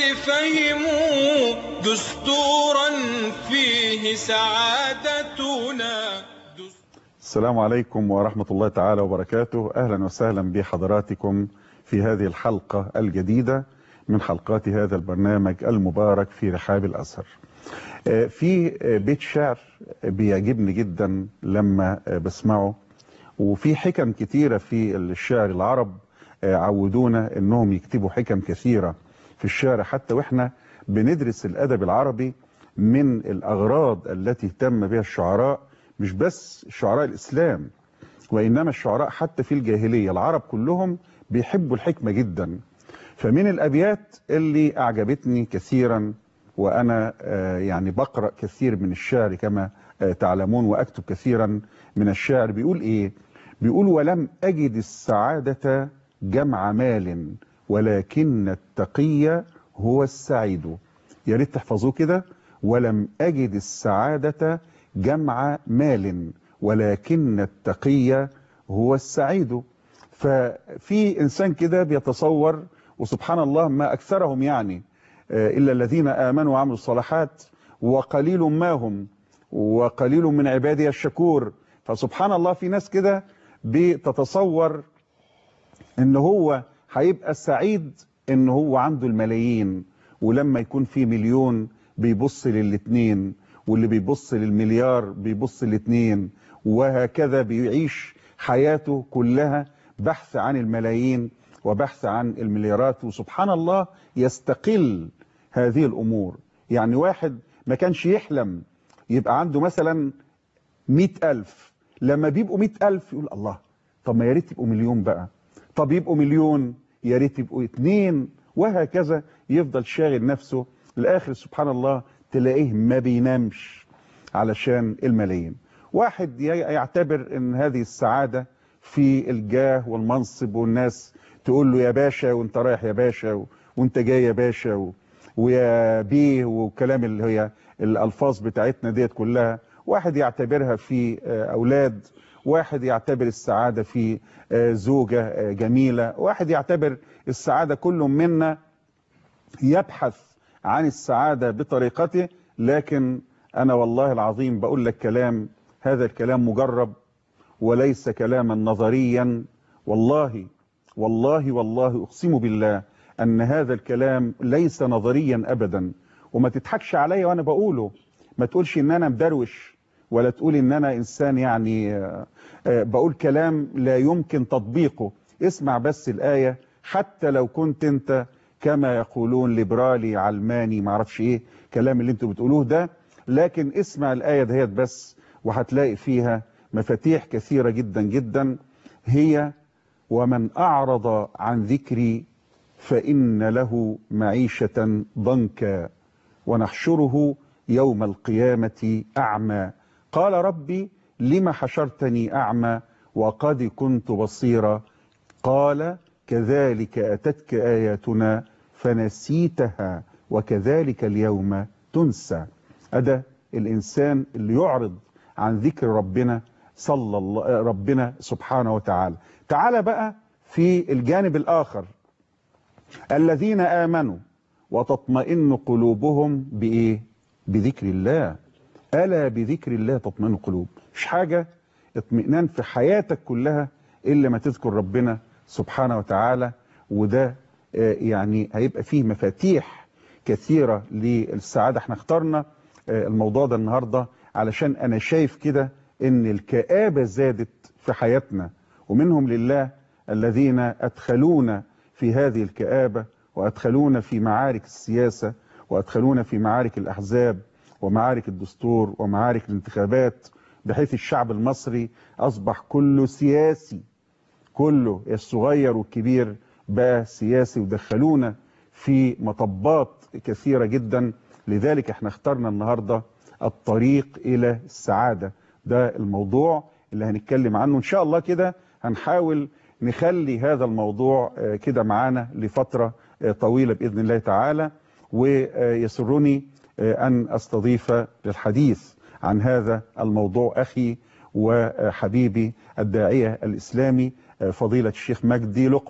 فهموا دستورا فيه سعادتنا. السلام عليكم ورحمة الله تعالى وبركاته. أهلا وسهلا بحضراتكم في هذه الحلقة الجديدة من حلقات هذا البرنامج المبارك في رحاب الأزهر. في بيت شعر بيعجبني جدا لما بسمعه، وفي حكم كتيرة في الشعر. العرب عودونا انهم يكتبوا حكم كثيرة في الشعر، حتى واحنا بندرس الأدب العربي من الأغراض التي اهتم بها الشعراء، مش بس شعراء الإسلام وإنما الشعراء حتى في الجاهلية. العرب كلهم بيحبوا الحكمة جدا. فمن الأبيات اللي أعجبتني كثيرا، وأنا يعني بقرأ كثير من الشعر كما تعلمون وأكتب كثيرا من الشعر، بيقول إيه؟ بيقول: ولم أجد السعادة جمع مال ولكن التقي هو السعيد. يا ريت تحفظوه كده: ولم أجد السعادة جمع مال ولكن التقي هو السعيد. ففي إنسان كده بيتصور، وسبحان الله ما أكثرهم يعني، إلا الذين آمنوا وعملوا الصالحات وقليل ما هم وقليل من عبادي الشكور. فسبحان الله في ناس كده بتتصور إن هو هيبقى سعيد إن هو عنده الملايين، ولما يكون في مليون بيبص للاتنين، واللي بيبص للمليار بيبص للاتنين، وهكذا بيعيش حياته كلها بحث عن الملايين وبحث عن المليارات. وسبحان الله يستقل هذه الأمور. يعني واحد ما كانش يحلم يبقى عنده مثلا 100,000، لما بيبقوا 100,000 يقول الله، طب ما يا ريت يبقوا مليون بقى، طب يبقوا مليون، يا ريت يبقوا 2، وهكذا يفضل شاغل نفسه للآخر. سبحان الله تلاقيه ما بينامش علشان الملايين. واحد يعتبر ان هذه السعادة في الجاه والمنصب، والناس تقول له يا باشا وانت رايح يا باشا وانت جاي يا باشا ويا بيه وكلام اللي هي الألفاظ بتاعتنا ديت كلها. واحد يعتبرها في أولاد، واحد يعتبر السعادة في زوجة جميلة، واحد يعتبر السعادة. كل منا يبحث عن السعادة بطريقته. لكن أنا والله العظيم بقول لك كلام، هذا الكلام مجرب وليس كلاما نظريا. والله والله والله أقسم بالله أن هذا الكلام ليس نظريا أبدا. وما تضحكش عليا وأنا بقوله، ما تقولش إن أنا مدروش، ولا تقول إن أنا إنسان يعني بقول كلام لا يمكن تطبيقه. اسمع بس الآية، حتى لو كنت أنت كما يقولون ليبرالي علماني معرفش إيه كلام اللي أنتوا بتقولوه ده، لكن اسمع الآية دهيت بس وهتلاقي فيها مفاتيح كثيرة جدا جدا. هي: ومن أعرض عن ذكري فإن له معيشة ضنكا ونحشره يوم القيامة أعمى قال ربي لم حشرتني أعمى وقد كنت بصيرا قال كذلك أتتك آياتنا فنسيتها وكذلك اليوم تنسى. هذا الإنسان اللي يعرض عن ذكر ربنا ربنا سبحانه وتعالى. تعال بقى في الجانب الآخر: الذين آمنوا وتطمئن قلوبهم بإيه؟ بذكر الله. ألا بذكر الله تطمئن القلوب. مش حاجة اطمئنان في حياتك كلها إلا ما تذكر ربنا سبحانه وتعالى. وده يعني هيبقى فيه مفاتيح كثيرة للسعادة. احنا اخترنا الموضوع ده النهاردة علشان أنا شايف كده إن الكآبة زادت في حياتنا، ومنهم لله الذين أدخلونا في هذه الكآبة وأدخلونا في معارك السياسة وأدخلونا في معارك الأحزاب ومعارك الدستور ومعارك الانتخابات، بحيث الشعب المصري أصبح كله سياسي، كله الصغير والكبير بقى سياسي، ودخلونا في مطبات كثيرة جدا. لذلك احنا اخترنا النهاردة الطريق إلى السعادة. ده الموضوع اللي هنتكلم عنه إن شاء الله. كده هنحاول نخلي هذا الموضوع كده معانا لفترة طويلة بإذن الله تعالى. ويسرني أن أستضيف للحديث عن هذا الموضوع أخي وحبيبي الداعية الإسلامي فضيلة الشيخ مجدي لقمة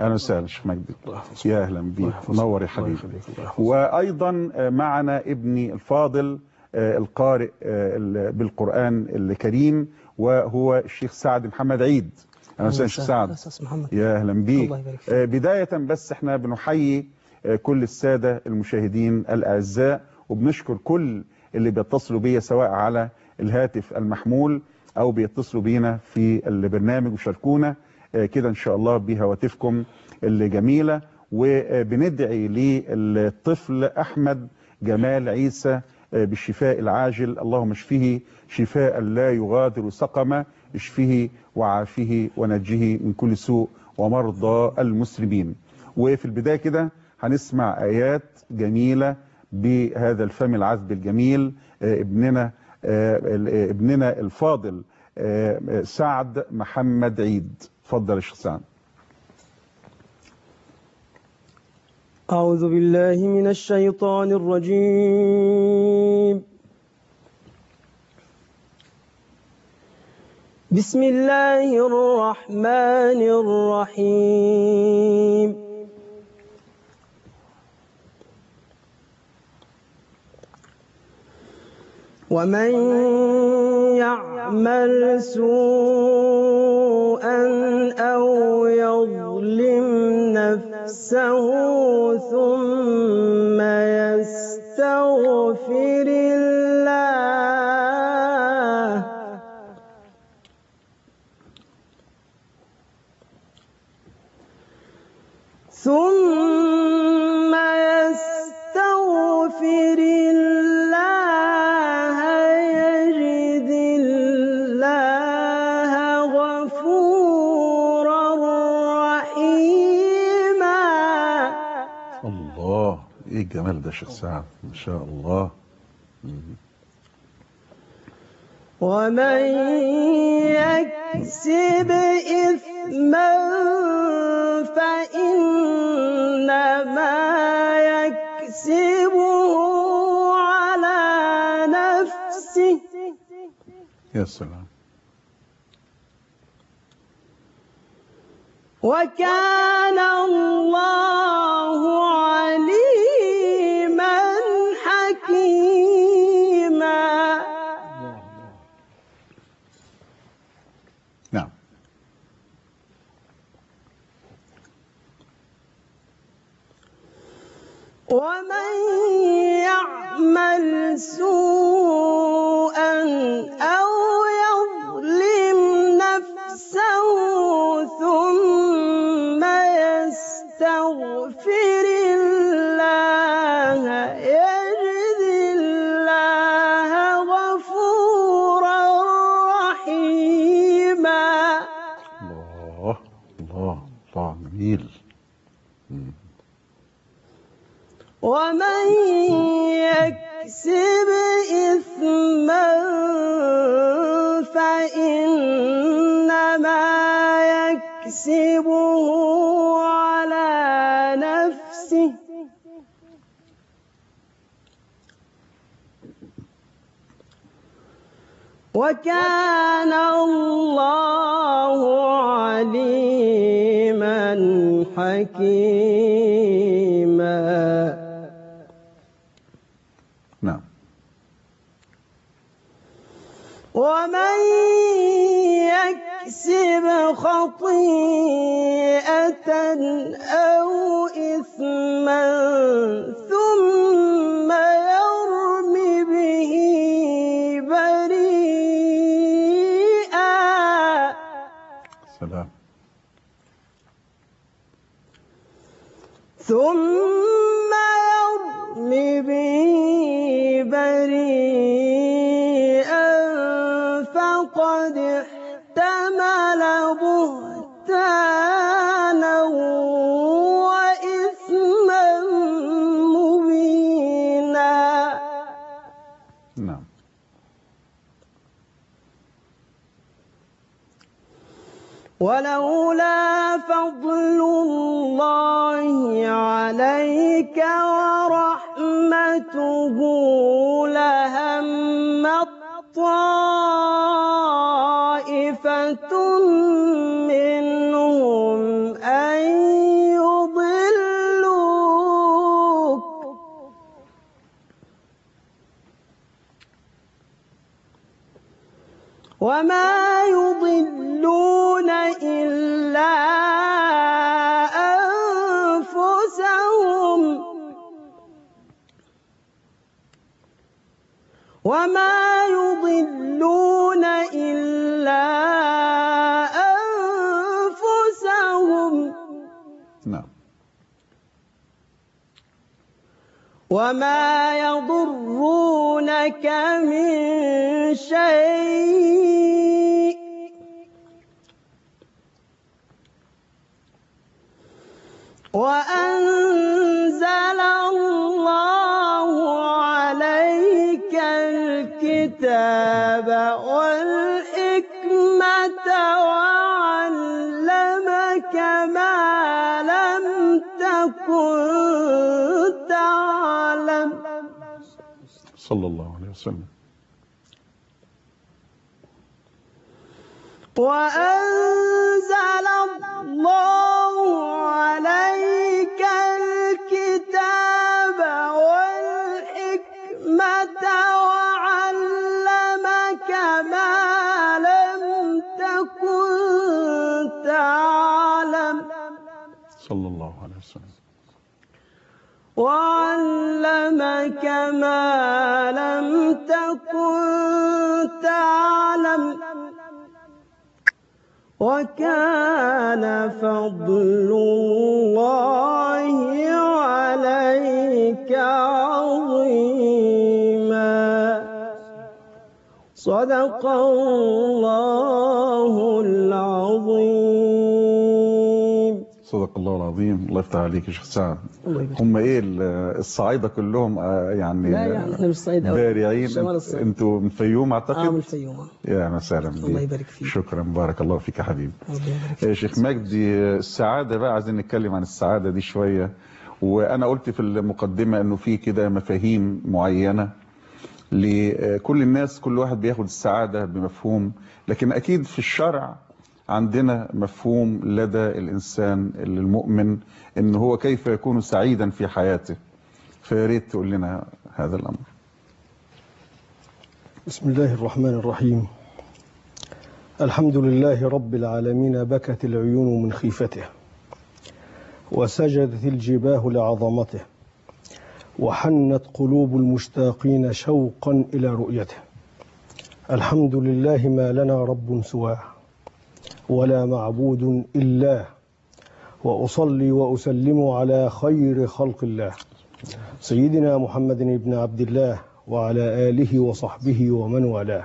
اهلا وسهلا شيخ مجدي. الله يحفظك. يا اهلا بيك، منور يا حبيبي. الله يخليك. وايضا معنا ابني الفاضل القارئ بالقران الكريم، وهو الشيخ سعد محمد عيد. اهلا وسهلا شيخ سعد. محمد. يا اهلا بيك. الله يبارك فيك. بدايه بس احنا بنحيي كل الساده المشاهدين الاعزاء، وبنشكر كل اللي بيتصلوا بيا سواء على الهاتف المحمول او بيتصلوا بينا في البرنامج وشاركونا كده ان شاء الله بهواتفكم الجميله. وبندعي للطفل احمد جمال عيسى بالشفاء العاجل، اللهم اشفه شفاء لا يغادر سقما، اشفه وعافه ونجه من كل سوء ومرضى المسلمين. وفي البدايه كده هنسمع ايات جميله بهذا الفم العذب الجميل ابننا الفاضل سعد محمد عيد. اتفضل يا شيخ سعد. أعوذ بالله من الشيطان الرجيم. بسم الله الرحمن الرحيم. ومن يعمل سوءا أو يظلم نفسه ثم يستغفر الله يجد الله غفورا رحيما. الله، ايه الجمال ده يا شيخ سعد، ما شاء الله. ومن يكسب إثما فإنما يكسبه على نفسه يا سلام. وكان الله عليما حكيما. نعم. ومن يعمل سوءا أو يظلم نفسه ثم يستغفر الله يجد الله غفورا رحيما. الله الله الله، جميل. ومن يكسب إثما فإنما يكسبه على نفسه وكان الله عليما حكيما. نعم. ومن يكسب خطيئة أو إثما ثم يرم به بريئا سلام. ثم يرم به بريئا فقد احتمل بهتانا وإثما مبينا. نعم. ولولا فضل الله عليك ورحمته لهمت طائفة منهم أن وما يضلون إلا أنفسهم وما يضلون إلا أنفسهم نعم. وما يضرونك من شيء وأنزل الله عليك الكتاب والحكمة وعلمك ما لم تكن تعلم صلى الله عليه وسلم. وأنزل الله عليك الكتاب والحكمة وعلمك ما لم تكن تعلم صلى الله عليه وسلم. وعلمك ما لم تكن تعلم وكان فضل الله عليك عظيما. صدق الله العظيم. صدق الله العظيم. الله يفتح عليك يا شيخ سعد. الله يبارك. هم ايه الصعايده كلهم يعني لا يعني احنا مش صعيد أوي. بارعين. شمال الصعيد. انتوا من الفيوم اعتقد؟ من الفيوم. يا مساء بك. الله يبارك فيك. شكرا، بارك الله فيك يا حبيبي. الله يبارك فيك. يا شيخ مجدي، السعاده بقى عايزين نتكلم عن السعاده دي شويه. وانا قلت في المقدمه انه في كده مفاهيم معينه لكل الناس، كل واحد بياخد السعاده بمفهوم، لكن اكيد في الشرع عندنا مفهوم لدى الإنسان المؤمن إن هو كيف يكون سعيدا في حياته. فياريت تقول لنا هذا الأمر. بسم الله الرحمن الرحيم. الحمد لله رب العالمين. بكت العيون من خيفته وسجدت الجباه لعظمته وحنت قلوب المشتاقين شوقا إلى رؤيته. الحمد لله ما لنا رب سواه ولا معبود إلا، وأصلي وأسلم على خير خلق الله سيدنا محمد بن عبد الله وعلى آله وصحبه ومن والاه.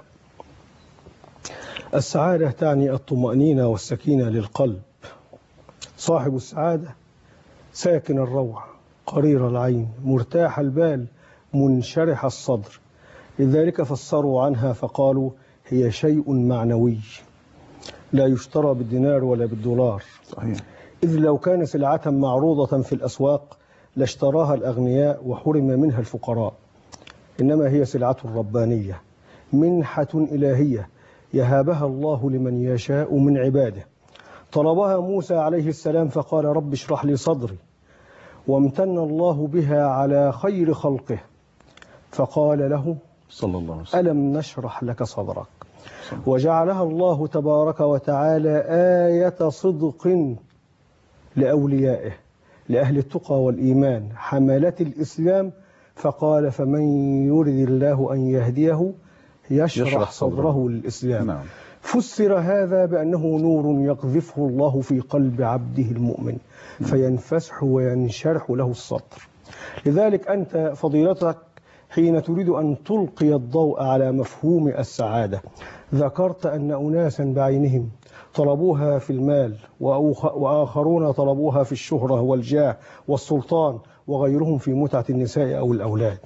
السعادة تعني الطمأنينة والسكينة للقلب. صاحب السعادة ساكن الروع قرير العين مرتاح البال منشرح الصدر. لذلك فسروا عنها فقالوا هي شيء معنوي لا يشترى بالدينار ولا بالدولار. صحيح. إذ لو كان سلعة معروضة في الأسواق لاشتراها الأغنياء وحرم منها الفقراء. إنما هي سلعة ربانية، منحة إلهية يهابها الله لمن يشاء من عباده. طلبها موسى عليه السلام فقال رب اشرح لي صدري، وامتن الله بها على خير خلقه فقال له صلى الله عليه وسلم ألم نشرح لك صدرك. وجعلها الله تبارك وتعالى آية صدق لأوليائه لأهل التقى والإيمان حملة الإسلام، فقال فمن يرد الله أن يهديه يشرح صدره للإسلام. نعم. فسر هذا بأنه نور يقذفه الله في قلب عبده المؤمن فينفسح وينشرح له الصدر. لذلك أنت فضيلتك حين تريد أن تلقي الضوء على مفهوم السعادة ذكرت أن أناسا بعينهم طلبوها في المال وآخرون طلبوها في الشهرة والجاه والسلطان وغيرهم في متعة النساء أو الأولاد،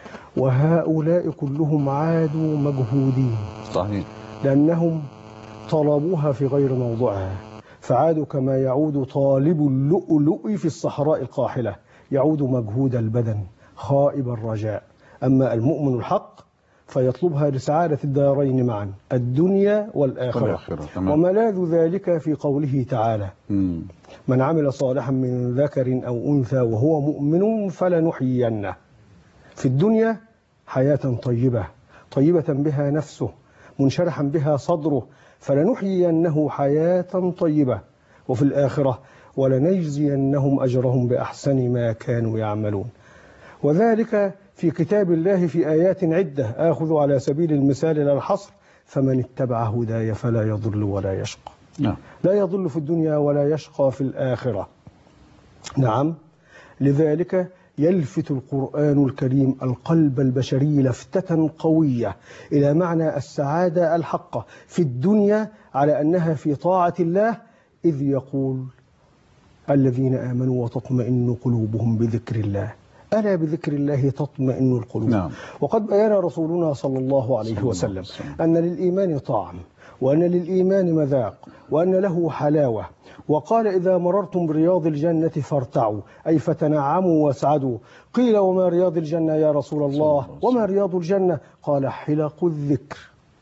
وهؤلاء كلهم عادوا مجهودين. صحيح. لأنهم طلبوها في غير موضعها فعادوا كما يعود طالب اللؤلؤ في الصحراء القاحلة، يعود مجهود البدن خائب الرجاء. أما المؤمن الحق فيطلبها لسعادة الدارين معا الدنيا والآخرة. وملاذ ذلك في قوله تعالى من عمل صالحا من ذكر أو أنثى وهو مؤمن فلنحيينه في الدنيا حياة طيبة بها نفسه منشرحا بها صدره، فلنحيينه حياة طيبة وفي الآخرة ولنجزينهم أجرهم بأحسن ما كانوا يعملون. وذلك في كتاب الله في آيات عدة، آخذ على سبيل المثال لا الحصر: فمن اتبع هداي فلا يضل ولا يشقى. لا يضل في الدنيا ولا يشقى في الآخرة. نعم، لذلك يلفت القرآن الكريم القلب البشري لفتة قوية إلى معنى السعادة الحقة في الدنيا على أنها في طاعة الله، إذ يقول: الذين آمنوا وتطمئن قلوبهم بذكر الله، ألا بذكر الله تطمئن القلوب. نعم. وقد بيان رسولنا صلى الله عليه وسلم أن للإيمان طعم، وأن للإيمان مذاق، وأن له حلاوة. وقال: إذا مررتم برياض الجنة فارتعوا، أي فتنعموا واسعدوا. قيل: وما رياض الجنة يا رسول الله؟ وما رياض الجنة؟ قال: حلق الذكر.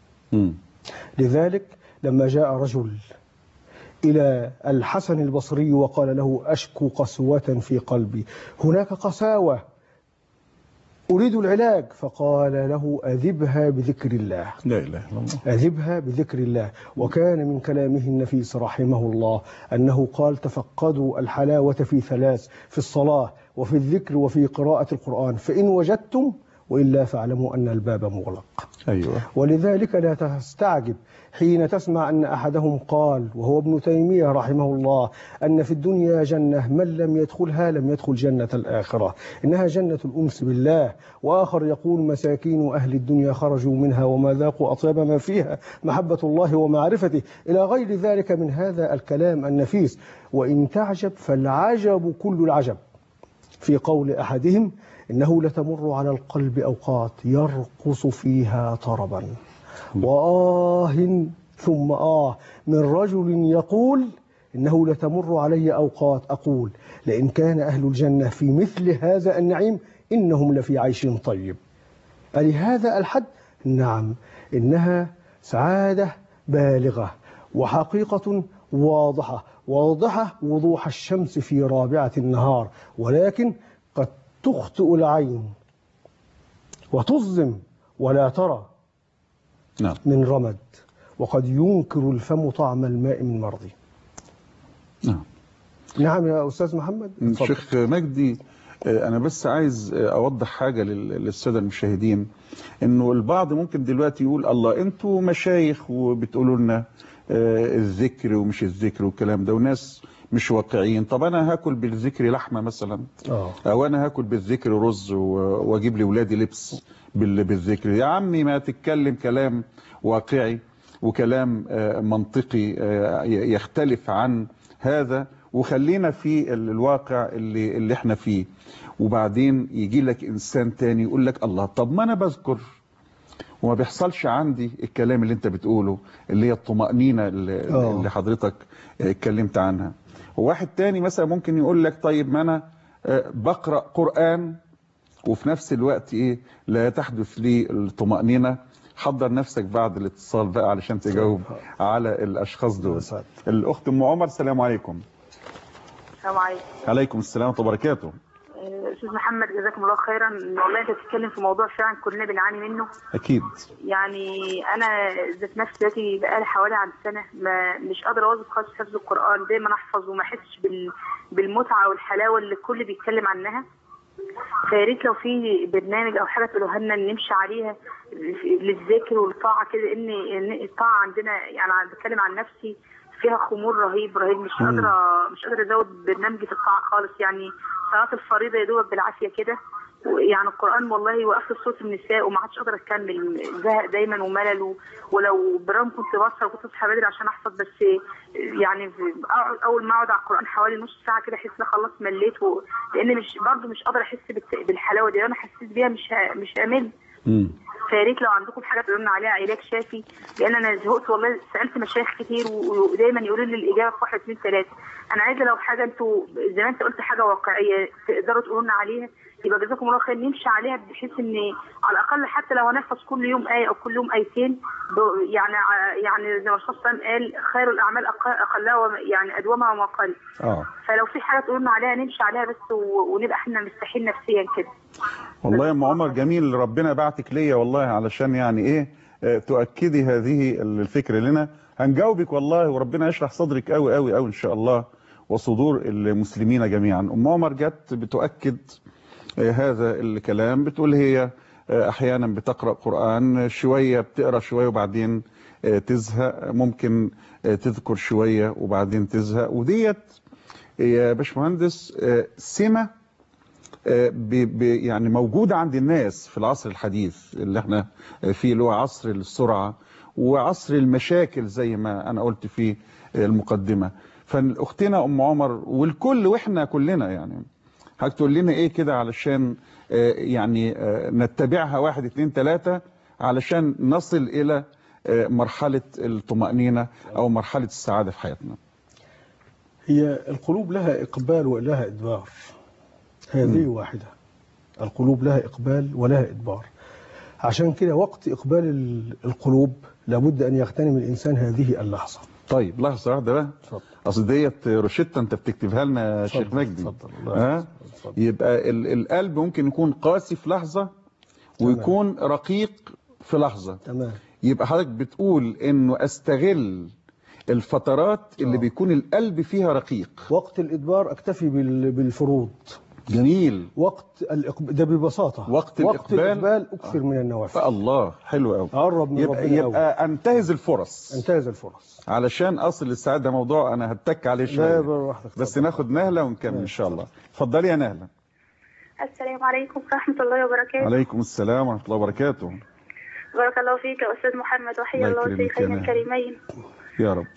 لذلك لما جاء رجل إلى الحسن البصري وقال له: أشكو قسوة في قلبي، هناك قساوة أريد العلاج، فقال له: أذبها بذكر الله. لا إله إلا الله. أذبها بذكر الله. وكان من كلامه النفيس رحمه الله أنه قال: تفقدوا الحلاوة في ثلاث: في الصلاة وفي الذكر وفي قراءة القرآن، فإن وجدتم، وإلا فاعلموا أن الباب مغلق. أيوة. ولذلك لا تستعجب حين تسمع أن أحدهم قال، وهو ابن تيمية رحمه الله، أن في الدنيا جنة من لم يدخلها لم يدخل جنة الآخرة، إنها جنة الأنس بالله. وآخر يقول: مساكين أهل الدنيا خرجوا منها وما ذاقوا أطيب ما فيها، محبة الله ومعرفته، إلى غير ذلك من هذا الكلام النفيس. وإن تعجب فالعجب كل العجب في قول أحدهم: إنه لتمر على القلب أوقات يرقص فيها طربا، وآه ثم من رجل يقول: إنه لتمر علي أوقات أقول لئن كان أهل الجنة في مثل هذا النعيم إنهم لفي عيش طيب. ألهذا الحد؟ نعم، إنها سعادة بالغة وحقيقة واضحة وضوح الشمس في رابعة النهار، ولكن قد تخطئ العين وتظلم ولا ترى من رمد، وقد ينكر الفم طعم الماء من مرضي. نعم يا أستاذ محمد. شيخ مجدي، أنا بس عايز أوضح حاجة للسادة المشاهدين، إنه البعض ممكن دلوقتي يقول: الله، أنتوا مشايخ وبتقولوا لنا الذكر ومش الذكر والكلام ده، وناس مش واقعيين. طب أنا هاكل بالذكر لحمة مثلا، أو أنا هاكل بالذكر رز وأجيب لأولادي لبس بالذكر. يا عمي، ما تتكلم كلام واقعي وكلام منطقي يختلف عن هذا، وخلينا في الواقع اللي احنا فيه. وبعدين يجي لك إنسان تاني يقول لك: الله، طب ما أنا بذكر وما بيحصلش عندي الكلام اللي انت بتقوله، اللي هي الطمأنينة اللي حضرتك اتكلمت عنها. وواحد تاني مثلا ممكن يقول لك: طيب ما أنا بقرأ قرآن وفي نفس الوقت لا تحدث لي الطمأنينة. حضر نفسك بعد الاتصال بقى علشان تجاوب على الأشخاص دول. الأخت أم عمر، السلام عليكم. السلام عليكم. عليكم السلام ورحمة الله وبركاته. أستاذ محمد، جزاكم الله خيرا. والله أنت بتتكلم في موضوع فعلا كلنا بنعاني منه. أكيد. يعني أنا ذات نفسي دلوقتي بقالي حوالي عن سنة مش قادرة أواظب خالص حفظ القرآن، دايما أحفظ وما أحسش بالمتعة والحلاوة اللي الكل بيتكلم عنها. فيا ريت لو في برنامج أو حاجة تقولوها لنا نمشي عليها للذكر والطاعة كده، إن الطاعة عندنا، يعني بتكلم عن نفسي، فيها خمول رهيب. مش قادرة أزود برنامج في الطاعة خالص. يعني صلاة الفريضة يا دوبك بالعافية كده، يعني القرآن والله وقفت صوت النساء وما عادش قادرة أكمل، زهق دايما وملل. ولو برام كنت بصحى وكنت أصحى بدري عشان أحفظ، بس يعني أول ما أقعد على القرآن حوالي نص ساعة كده أحس إن خلاص مليت، لأن برضه مش قادرة أحس بالحلاوة دي. أنا حسيت بيها مش هامل. فيا ريت لو عندكم حاجه تقولوا لنا عليها علاج شافي، لان انا زهقت والله. سالت مشايخ كتير ودايما يقولوا لي الاجابه في 1 2 3. انا عايزه لو حاجه انتوا زي ما انت قلت حاجه واقعيه تقدروا تقولوا لنا عليها، يبقى جزاكم الله خير. نمشي عليها بحيث ان على الاقل حتى لو هنحفظ كل يوم ايه او كل يوم ايتين، يعني زي ما الرسول صلى الله عليه وسلم قال: خير الاعمال اقلها يعني ادومها وما قل. فلو في حاجه تقولوا لنا عليها نمشي عليها بس، ونبقى احنا مرتاحين نفسيا كده. والله يا ام عمر، جميل، ربنا بعتك ليا والله علشان يعني تؤكدي هذه الفكرة لنا. هنجاوبك والله، وربنا يشرح صدرك قوي قوي قوي إن شاء الله وصدور المسلمين جميعا. أم عمر جت بتؤكد هذا الكلام، بتقول هي أحيانا بتقرأ قرآن شوية، بتقرأ شوية وبعدين تزهق، ممكن تذكر شوية وبعدين تزهق. وديت يا باشمهندس سمة يعني موجودة عند الناس في العصر الحديث اللي احنا فيه، اللي هو عصر السرعة وعصر المشاكل زي ما أنا قلت في المقدمة. فأختنا أم عمر والكل وإحنا كلنا يعني هتقول لنا إيه كده علشان يعني نتبعها 1 2 3 علشان نصل إلى مرحلة الطمأنينة أو مرحلة السعادة في حياتنا. هي القلوب لها إقبال ولها إدبار، هذه واحدة. القلوب لها إقبال ولها إدبار. عشان كده وقت إقبال القلوب لابد أن يغتنم الإنسان هذه اللحظة. طيب لحظة واحدة بقى، أصل ديت روشتة أنت بتكتبها لنا يا شيخ مجدي. اتفضل. يبقى القلب ممكن يكون قاسي في لحظة ويكون رقيق في لحظة. تمام. يبقى حضرتك بتقول إنه أستغل الفترات اللي بيكون القلب فيها رقيق. وقت الإدبار أكتفي بالفروض. جميل. وقت ده ببساطة وقت الإقبال أكثر من النوافل. الله حلو قوي. قرب من ربنا. يبقى أنتهز الفرص. انتهز الفرص علشان أصل السعادة موضوع أنا هتك عليه شوية، بس ناخد نهلة ونكمل إن شاء الله. اتفضلي يا نهلة. السلام عليكم ورحمة الله وبركاته. عليكم السلام ورحمة الله وبركاته. بارك الله فيك يا أستاذ محمد، وحيا الله الشيخين الكريمين يا رب.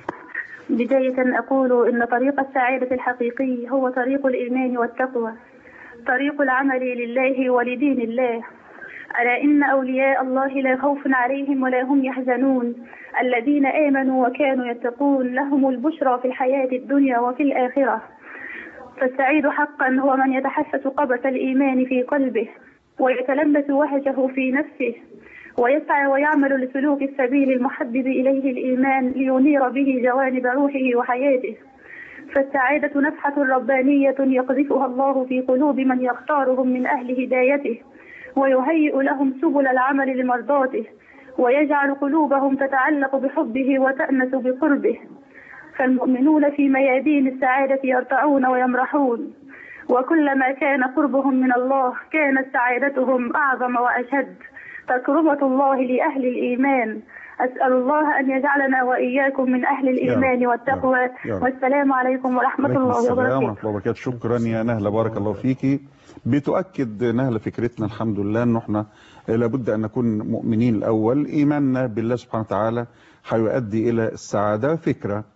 بداية أقول إن طريق السعادة الحقيقي هو طريق الإيمان والتقوى، طريق العمل لله ولدين الله. ألا إن أولياء الله لا خوف عليهم ولا هم يحزنون، الذين آمنوا وكانوا يتقون لهم البشرى في الحياة الدنيا وفي الآخرة. فالسعيد حقا هو من يتحسس قبس الإيمان في قلبه ويتلبس وهجه في نفسه ويسعى ويعمل لسلوك السبيل المحبب إليه الإيمان لينير به جوانب روحه وحياته. فالسعادة نفحة ربانية يقذفها الله في قلوب من يختارهم من أهل هدايته ويهيئ لهم سبل العمل لمرضاته ويجعل قلوبهم تتعلق بحبه وتأنس بقربه. فالمؤمنون في ميادين السعادة يرتعون ويمرحون، وكلما كان قربهم من الله كانت سعادتهم أعظم وأشد. تكرمة الله لأهل الإيمان. أسأل الله أن يجعلنا وإياكم من أهل الإيمان والتقوى. والسلام عليكم ورحمة الله وبركاته. السلام ورحمة الله وبركاته. شكرا يا نهلة، بارك الله فيكي. بتؤكد نهلة فكرتنا الحمد لله أنه احنا لابد أن نكون مؤمنين الأول. إيماننا بالله سبحانه وتعالى هيؤدي إلى السعادة. فكرة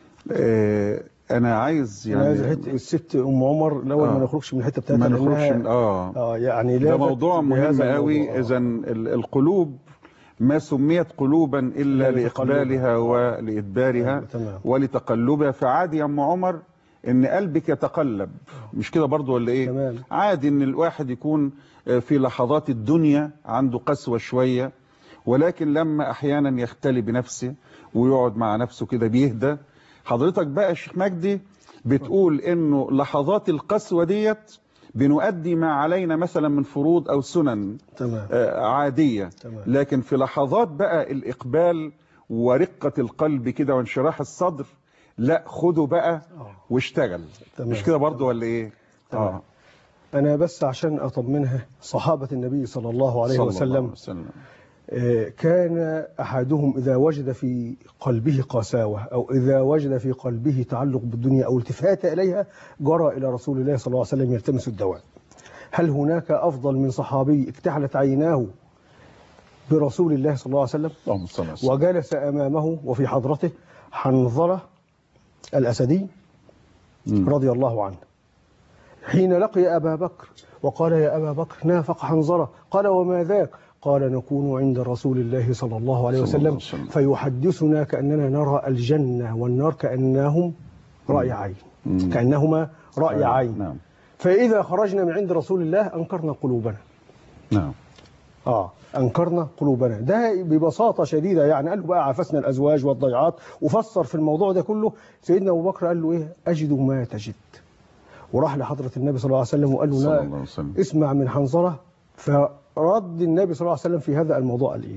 أنا عايز يعني الست أم عمر الأول ما نخرجش من الحتة بتاعتها، ما نخرجش من يعني ده موضوع مهم قوي. إذا القلوب ما سميت قلوبا إلا لإقبالها ولإدبارها ولتقلبها. فعادي يا أم عمر إن قلبك يتقلب، مش كده برضو ولا إيه؟ تمام. عادي إن الواحد يكون في لحظات الدنيا عنده قسوة شوية، ولكن لما أحيانا يختلي بنفسه ويقعد مع نفسه كده بيهدى. حضرتك بقى يا شيخ مجدي بتقول إنه لحظات القسوة ديت بنؤدي ما علينا مثلا من فروض أو سنن. تمام. عادية. تمام. لكن في لحظات بقى الإقبال ورقة القلب كده وانشراح الصدر، لا خده بقى واشتغل. تمام. مش كده برضو ولا إيه؟ أنا بس عشان أطمنها، صحابة النبي صلى الله عليه وسلم كان أحدهم إذا وجد في قلبه قساوة أو إذا وجد في قلبه تعلق بالدنيا أو التفات إليها جرى إلى رسول الله صلى الله عليه وسلم يلتمس الدواء. هل هناك أفضل من صحابي اكتحلت عيناه برسول الله صلى الله عليه وسلم وجلس أمامه وفي حضرته حنظلة الأسدي رضي الله عنه حين لقي أبا بكر وقال يا أبا بكر نافق حنظلة، قال وما ذاك؟ قال نكون عند رسول الله صلى الله عليه وسلم فيحدثنا كأننا نرى الجنة والنار كأنهم رأي عين، كأنهما رأي عين. نعم. فإذا خرجنا من عند رسول الله أنكرنا قلوبنا. نعم. أنكرنا قلوبنا. ده ببساطة شديدة يعني. قال له بقى عفسنا الأزواج والضيعات، وفسر في الموضوع ده كله. سيدنا أبو بكر قال له إيه؟ أجد ما تجد. وراح لحضرة النبي صلى الله عليه وسلم وقال له لا اسمع من حنظلة. فرد النبي صلى الله عليه وسلم في هذا الموضوع قال إيه؟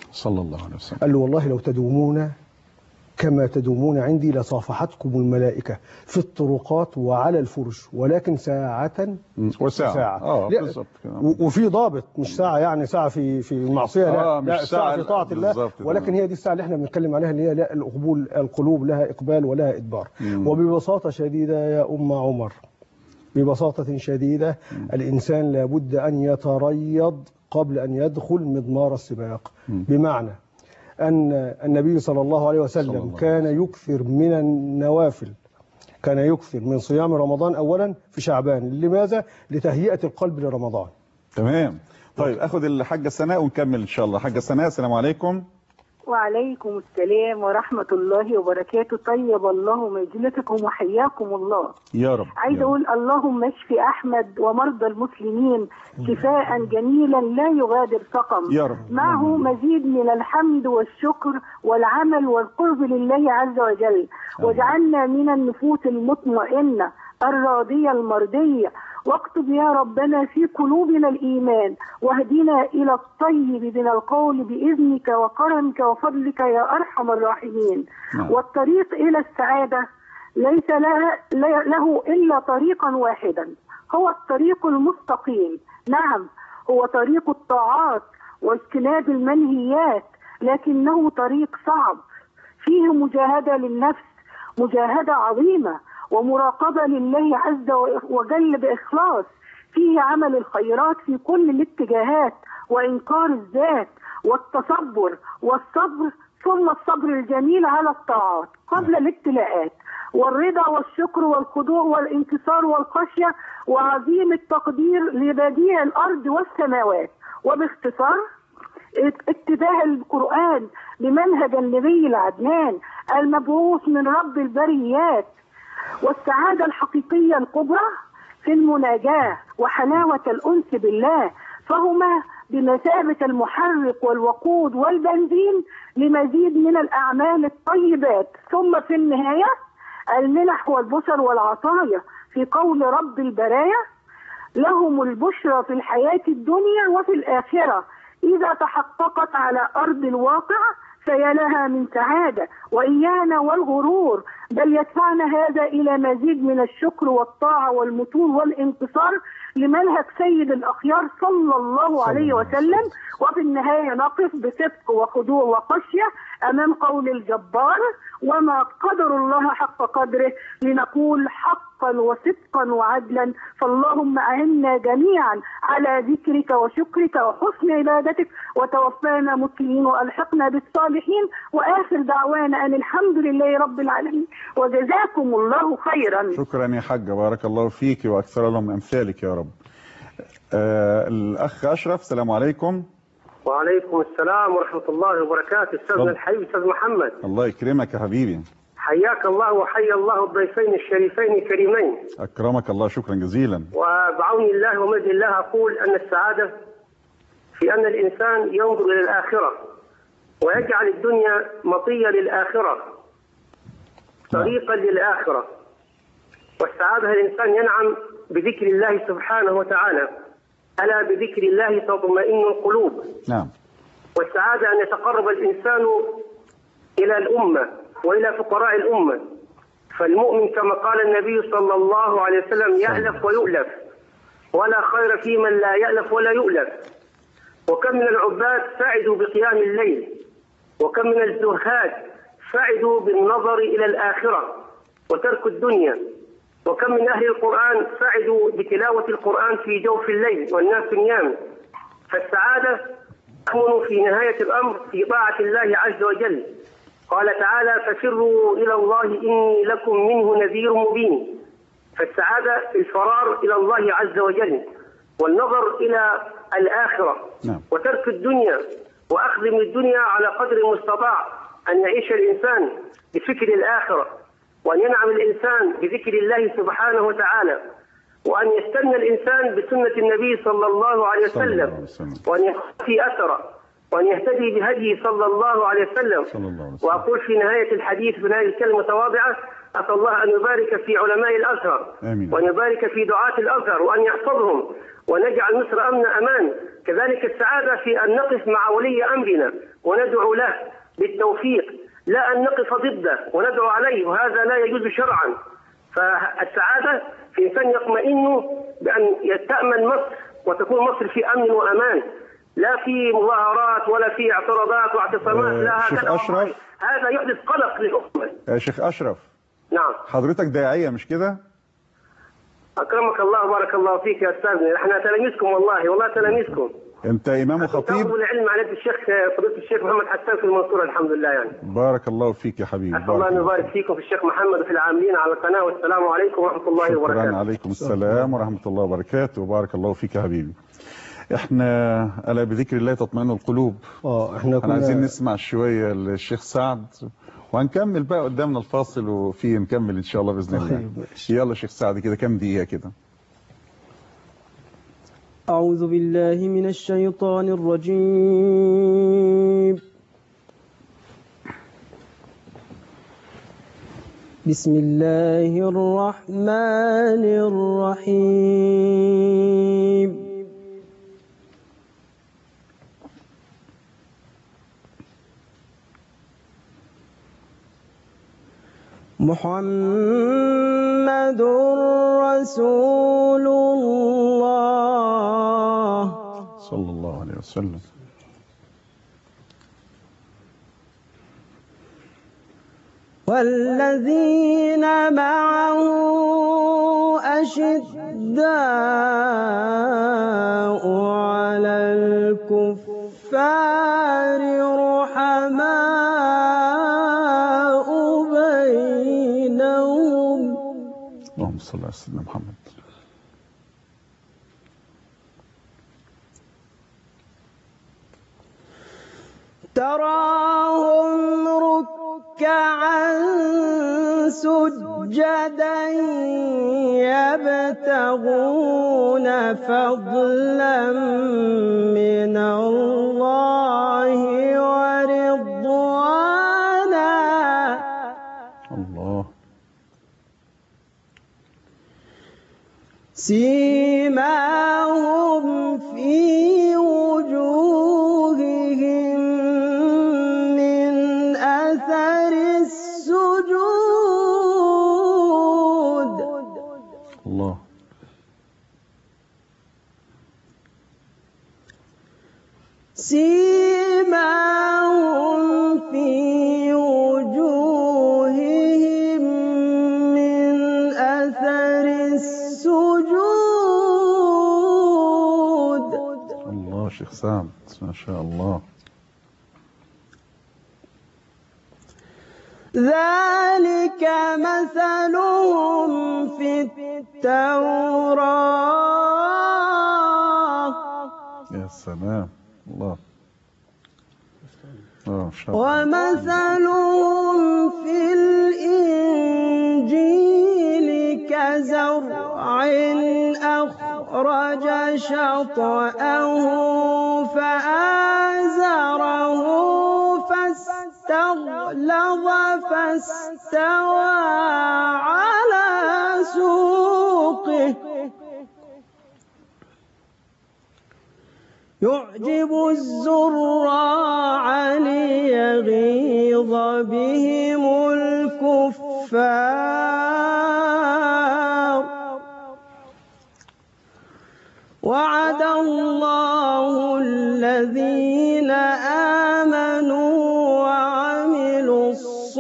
صلى الله عليه وسلم. قال له والله لو تدومون كما تدومون عندي لصافحتكم الملائكة في الطرقات وعلى الفرش، ولكن ساعة وساعة. بالظبط كده. وفي ضابط، مش ساعة يعني ساعة في المعصية، لا مش ساعة في طاعة الله، ولكن هي دي الساعة اللي احنا بنتكلم عليها، اللي هي لا القلوب لها إقبال ولها إدبار. وببساطة شديدة يا أم عمر، ببساطة شديدة الإنسان لابد أن يتريض قبل أن يدخل مضمار السباق. بمعنى أن النبي صلى الله عليه وسلم كان يكثر من النوافل، كان يكثر من صيام رمضان أولا في شعبان. لماذا؟ لتهيئة القلب لرمضان. تمام. طيب أخذ الحاجة سناء ونكمل إن شاء الله. حاجة سناء، السلام عليكم. وعليكم السلام ورحمة الله وبركاته. طيب الله مجلسكم وحياكم الله يا رب. عايز أقول اللهم اشف أحمد ومرضى المسلمين شفاء جميلا لا يغادر سقم، يا رب. معه مزيد من الحمد والشكر والعمل والقرب لله عز وجل. واجعلنا من النفوس المطمئنة الراضية المرضية، واكتب يا ربنا في قلوبنا الإيمان، واهدنا إلى الطيب من القول بإذنك وكرمك وفضلك يا أرحم الراحمين. والطريق إلى السعادة ليس له إلا طريقا واحدا، هو الطريق المستقيم. نعم، هو طريق الطاعات واجتناب المنهيات، لكنه طريق صعب فيه مجاهدة للنفس، مجاهدة عظيمة، ومراقبة لله عز وجل بإخلاص، فيه عمل الخيرات في كل الاتجاهات، وإنكار الذات، والتصبر والصبر، ثم الصبر الجميل على الطاعات قبل الابتلاءات، والرضا والشكر والخضوع والانكسار والخشية، وعظيم التقدير لبديع الأرض والسماوات. وباختصار اتباع القرآن بمنهج النبي العدنان المبعوث من رب البريات. والسعادة الحقيقية الكبرى في المناجاة وحلاوة الأنس بالله، فهما بمثابة المحرك والوقود والبنزين لمزيد من الأعمال الطيبات. ثم في النهاية المنح والبشر والعطايا، في قول رب البرايا لهم البشرى في الحياة الدنيا وفي الآخرة، إذا تحققت على أرض الواقع فيا لها من سعادة. وإيانا والغرور، بل يدفعنا هذا إلى مزيد من الشكر والطاعة والمتون والانتصار لمنهج سيد الأخيار صلى الله عليه وسلم. وفي النهاية نقف بصدق وخضوع وخشية أمام قول الجبار وما قدر الله حق قدره، لنقول حقا وصدقا وعدلا. فاللهم أعنا جميعا على ذكرك وشكرك وحسن عبادتك، وتوفانا مسلمين وألحقنا بالصالحين. وآخر دعوانا أن الحمد لله رب العالمين، وجزاكم الله خيرا. شكرا يا حاجة، بارك الله فيك وأكثر الله من أمثالك يا رب. الأخ أشرف، السلام عليكم. وعليكم السلام ورحمة الله وبركاته. أستاذنا الحبيب أستاذ محمد، الله يكرمك يا حبيبي. حياك الله وحيا الله الضيفين الشريفين الكريمين. أكرمك الله، شكرا جزيلا. وبعون الله ومجد الله أقول أن السعادة في أن الإنسان ينظر إلى الآخرة ويجعل الدنيا مطية للآخرة، طريقا للآخرة. والسعادة الإنسان ينعم بذكر الله سبحانه وتعالى، ألا بذكر الله تطمئن القلوب. نعم. والسعادة أن يتقرب الإنسان إلى الأمة وإلى فقراء الأمة، فالمؤمن كما قال النبي صلى الله عليه وسلم يألف ويؤلف، ولا خير في من لا يألف ولا يؤلف. وكم من العباد سعدوا بقيام الليل، وكم من الزهاد سعدوا بالنظر إلى الآخرة وترك الدنيا، وكم من أهل القرآن سعدوا بتلاوة القرآن في جوف الليل والناس نيام. فالسعادة تكون في نهاية الأمر في طاعة الله عز وجل. قال تعالى فسروا إلى الله إني لكم منه نذير مبين. فالسعادة الفرار إلى الله عز وجل والنظر إلى الآخرة وترك الدنيا وأخذ من الدنيا على قدر المستطاع، أن يعيش الإنسان بفكر الآخرة، وأن ينعم الإنسان بذكر الله سبحانه وتعالى، وأن يستنى الإنسان بسنة النبي صلى الله عليه وسلم، وأن يختفي أثره، وأن يهتدي بهديه صلى الله عليه وسلم. وأقول في نهاية الحديث بنهاية الكلمة تواضعة، أسأل الله أن يبارك في علماء الأزهر، وأن يبارك في دعاة الأزهر، وأن يحفظهم، ونجعل مصر أمن أمان كذلك السعادة في أن نقف مع ولي أمرنا وندعو له بالتوفيق، لا أن نقف ضده وندعو عليه، وهذا لا يجوز شرعا. فالسعادة في إنسان يطمئن بأن يتأمن مصر وتكون مصر في أمن وأمان، لا في مظاهرات ولا في اعتراضات واعتصامات، لا شيخ هكذا. أشرف، هذا يحدث قلق للأمة. يا شيخ أشرف، نعم. حضرتك داعية مش كده؟ أكرمك الله وبارك الله فيك يا أستاذنا، احنا تلاميذكم والله تلاميذكم. أنت إمام وخطيب؟ طلب العلم على يد الشيخ فضيلة الشيخ محمد حسان في المنصورة، الحمد لله يعني. بارك الله فيك يا حبيبي. أسأل الله أن يبارك فيكم في الشيخ محمد وفي العاملين على القناة، والسلام عليكم ورحمة الله وبركاته. شكرا، عليكم السلام ورحمة الله وبركاته، وبارك الله فيك يا حبيبي. احنا ألا بذكر الله تطمئن القلوب. احنا عايزين نسمع شوية للشيخ سعد وهنكمل بقى قدامنا الفاصل وفيه نكمل إن شاء الله بإذن الله. يلا شيخ سعد كده كام دقيقة كده. أعوذ بالله من الشيطان الرجيم. بسم الله الرحمن الرحيم. محمد رسول الله صلى الله عليه وسلم. والذين معه أشداء على الكفار رحماء بينهم. اللهم صل على سيدنا محمد. تراهم ركعا سجدا يبتغون فضلا من الله ورضوانا. الله. سيماهم في وجوههم من أثر السجود. الله. سيماهم في وجوههم من أثر السجود. الله شيخ سعد ما شاء الله. ذلك مثلهم في التوراة. يا سلام. الله. ما شاء الله. ومثلهم في الإنجيل كزرع أخرج شطأه فآزره فاستغلظ فاستوى على سوقه يعجب الزراع ليغيظ بهم الكفار. وعد الله الذين آمنوا وعملوا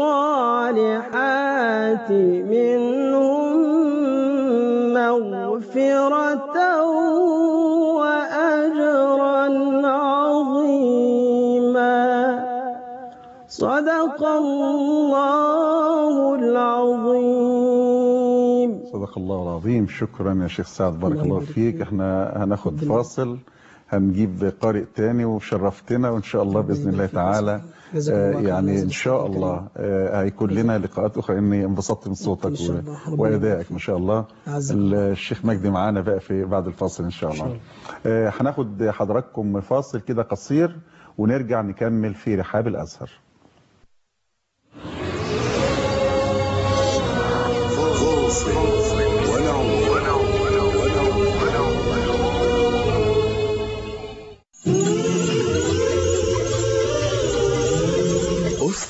الصالحات منهم مغفرة وأجرا عظيما. صدق الله العظيم. صدق الله العظيم. شكرا يا شيخ سعد، بارك الله فيك. احنا هناخد فاصل، هنجيب قارئ تاني وشرفتنا، وان شاء الله باذن الله تعالى يعني ان شاء الله هيكون لنا لقاءات اخرى. اني انبسطت من صوتك وادائك ما شاء الله. الشيخ مجدي معانا بقى في بعد الفاصل ان شاء الله. هناخد حضراتكم فاصل كده قصير ونرجع نكمل في رحاب الازهر.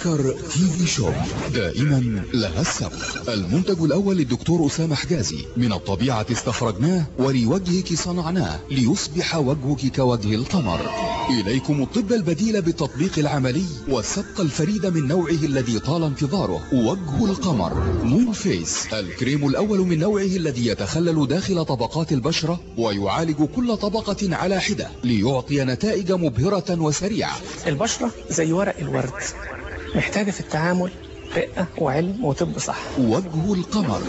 أوسكار تي في شوب دائما لها السبق. المنتج الأول للدكتور أسامة حجازي، من الطبيعة استخرجناه ولوجهك صنعناه ليصبح وجهك كوجه القمر. إليكم الطب البديل بالتطبيق العملي والسبق الفريد من نوعه الذي طال انتظاره، وجه القمر مون فيس، الكريم الأول من نوعه الذي يتخلل داخل طبقات البشرة ويعالج كل طبقة على حدة ليعطي نتائج مبهرة وسريعة. البشرة زي ورق الورد، محتاجة في التعامل رقة وعلم وطب صح. وجه القمر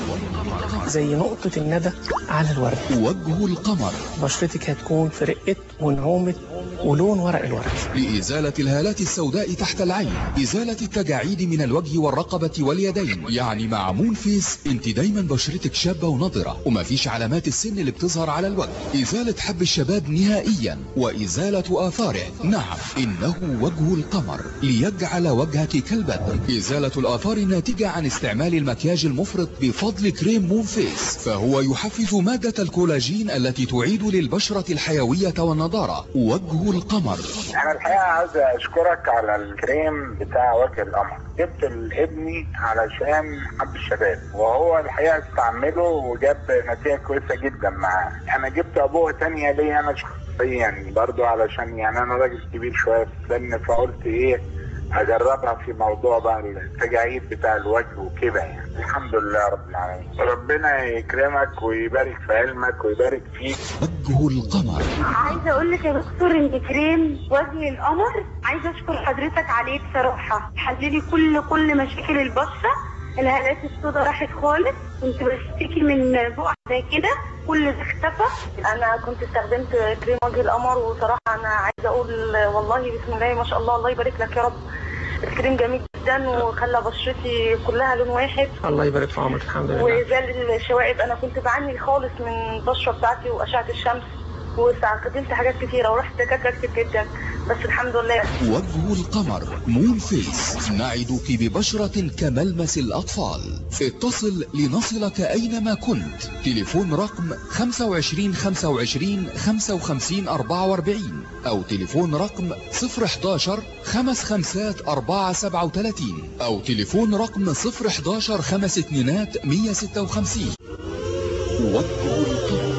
زي نقطة الندى على الورد. وجه القمر بشرتك هتكون في رقة ونعومة ولون ورق الورد. لإزالة الهالات السوداء تحت العين، إزالة التجاعيد من الوجه والرقبة واليدين. يعني مع مون فيس انت دايما بشرتك شابة ونضرة وما فيش علامات السن اللي بتظهر على الوجه. إزالة حب الشباب نهائيا وإزالة آثاره. نعم، إنه وجه القمر ليجعل وجهك كالبدر. إزالة الآثار الناتجة عن استعمال المكياج المفرط بفضل كريم مون فيس، فهو يحفز مادة الكولاجين التي تعيد للبشرة الحيوية والنضارة. وجه القمر. أنا الحقيقة عايز أشكرك على الكريم بتاع وجه القمر. جبت لابني علشان حب الشباب، وهو الحقيقة استعمله وجاب نتيجة كويسة جدا معاه. أنا جبت أبوه تانية ليا أنا شخصيا برضو، علشان يعني أنا راجل كبير شوية في السن، فقلت إيه أجربها في موضوع بقى التجاعيد بتاع الوجه وكده. يعني الحمد لله رب العالمين، ربنا يكرمك ويبارك في علمك ويبارك فيك. وجه القمر. عايزه اقول لك يا دكتور ان كريم وجه القمر عايزه اشكر حضرتك عليه بصراحه، حللي كل مشاكل البشره. الهالات السوداء راحت خالص، كنت بشتكي من بقع زي كده، كل ده اختفى. انا كنت استخدمت كريم وجه القمر، وصراحه انا عايزه اقول والله بسم الله ما شاء الله، الله يبارك لك يا رب. الكريم جميل جدا وخلى بشرتي كلها لون واحد. الله يبارك في عمرك. الحمد لله. وزال الشوائب. انا كنت بعاني خالص من البشره بتاعتي واشعه الشمس، واستخدمت حاجات كتيره ورحت دكاتره كتير جدا، بس الحمد لله. وجه القمر مون فيس، نعدك ببشرة كملمس الأطفال. اتصل لنصلك أينما كنت. تليفون رقم 25 25 55 44 أو تليفون رقم 011 55 437 أو تليفون رقم 011 52 156. وجه القمر.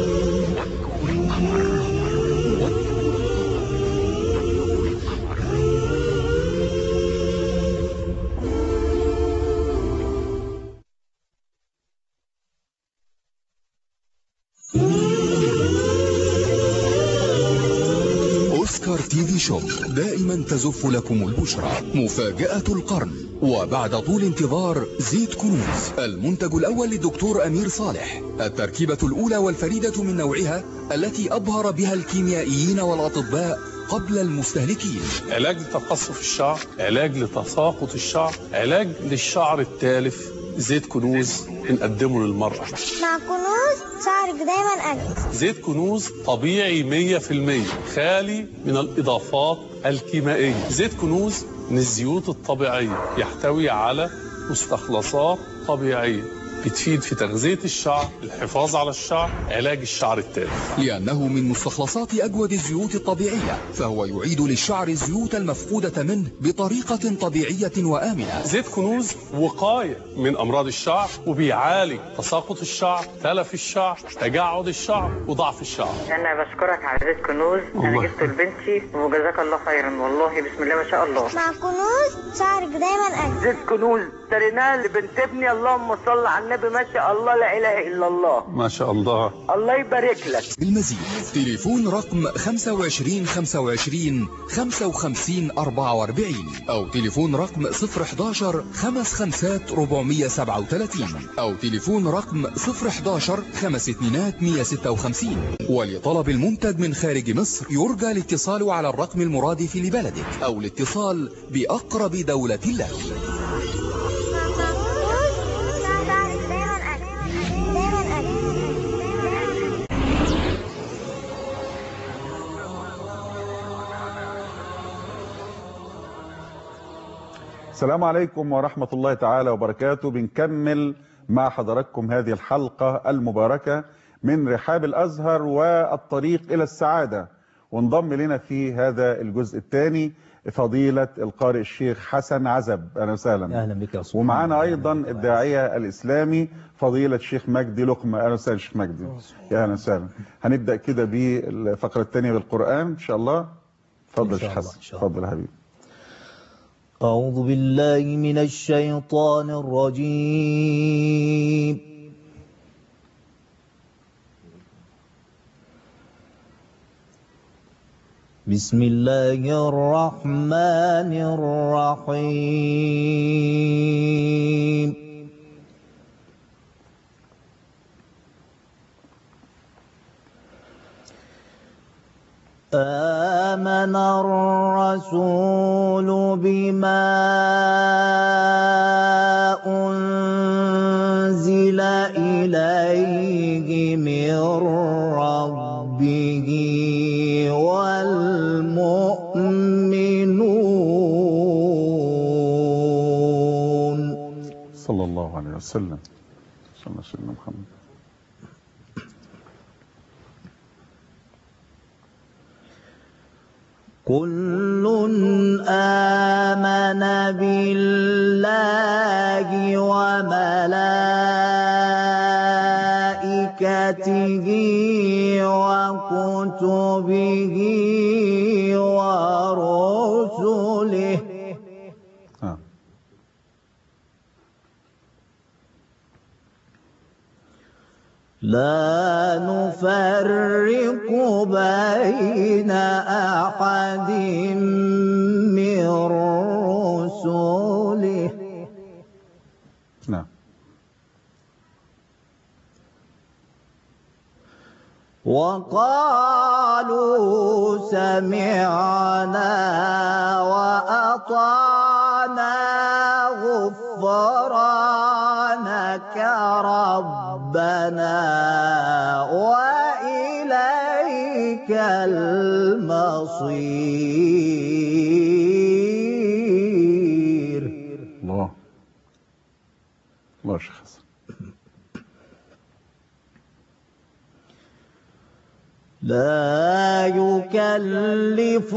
أوسكار تي في شوب دائما تزف لكم البشرى. مفاجأة القرن. وبعد طول انتظار، زيت كنوز، المنتج الأول للدكتور أمير صالح، التركيبة الأولى والفريدة من نوعها التي أبهر بها الكيميائيين والأطباء قبل المستهلكين. علاج لتقصف الشعر، علاج لتساقط الشعر، علاج للشعر التالف. زيت كنوز بنقدمه للمرأة. مع كنوز شعرك دايما أجمل. زيت كنوز طبيعي 100%، خالي من الإضافات الكيميائية. زيت كنوز من الزيوت الطبيعية، يحتوي على مستخلصات طبيعية بتفيد في تغذية الشعر، الحفاظ على الشعر، علاج الشعر التالف. لأنه من مستخلصات أجود الزيوت الطبيعية، فهو يعيد للشعر الزيوت المفقودة منه بطريقة طبيعية وآمنة. زيت كنوز وقاية من أمراض الشعر، وبيعالج تساقط الشعر، تلف الشعر، تجعد الشعر، وضعف الشعر. أنا بشكرك على زيت كنوز، أنا جبته لبنتي وجزاك الله خيرا، والله بسم الله ما شاء الله. مع كنوز شعرك دايما أجمل. زيت كنوز اشتريناه لبنت ابني، اللهم صل على النبي، ما شاء الله لا اله الا الله. ما شاء الله. الله يبارك لك. بالمزيد تليفون رقم 25 25 55 44 أو تليفون رقم 011 55 437 أو تليفون رقم 011 52 156. ولطلب المنتج من خارج مصر يرجى الاتصال على الرقم المرادف لبلدك أو الاتصال بأقرب دولة لك. السلام عليكم ورحمة الله تعالى وبركاته. بنكمل مع حضراتكم هذه الحلقة المباركة من رحاب الأزهر والطريق إلى السعادة، وانضم لنا في هذا الجزء الثاني فضيلة القارئ الشيخ حسن عزب. أهلا وسهلا. أهلا بك يا أستاذ. ومعنا أيضا الداعية الإسلامي فضيلة الشيخ مجدي لقمة. أهلا وسهلا شيخ مجدي. يا أهلا وسهلا. هنبدأ كده بالفقرة الثانية بالقرآن إن شاء الله. تفضل شيخ حسن. تفضل يا حبيبي. أعوذ بالله من الشيطان الرجيم. بسم الله الرحمن الرحيم. آمن الرسول بما أنزل إليه من ربه والمؤمنون صلى الله عليه وسلم. صلى الله عليه وسلم محمد. كل آمن بالله وملائكته وكتبه ورسله لا نفرق بين أحد من رسله. نعم. وقالوا سمعنا وأطعنا غفرانك ربنا وإليك المصير. الله الله شيخ حسن. لا يكلف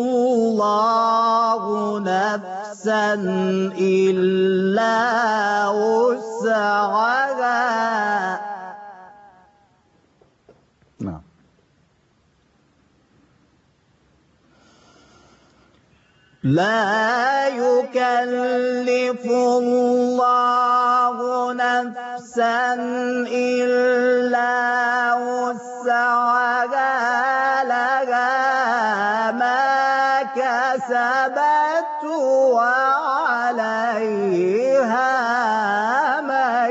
الله نفسا إلا وسعها. نعم. لا يكلف الله نفسا إلا وسعها لها ما كسبت وعليها ما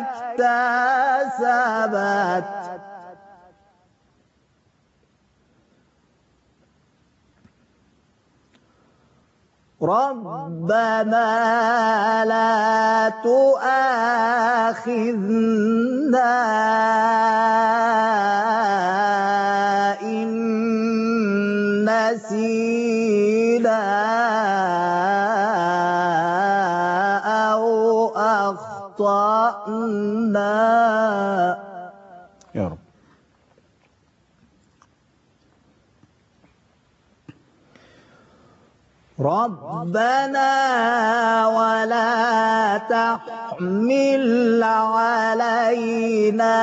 اكتسبت. ربنا لا تؤاخذنا إن نسينا أو أخطأنا يا رب. ربنا ولا تحمل علينا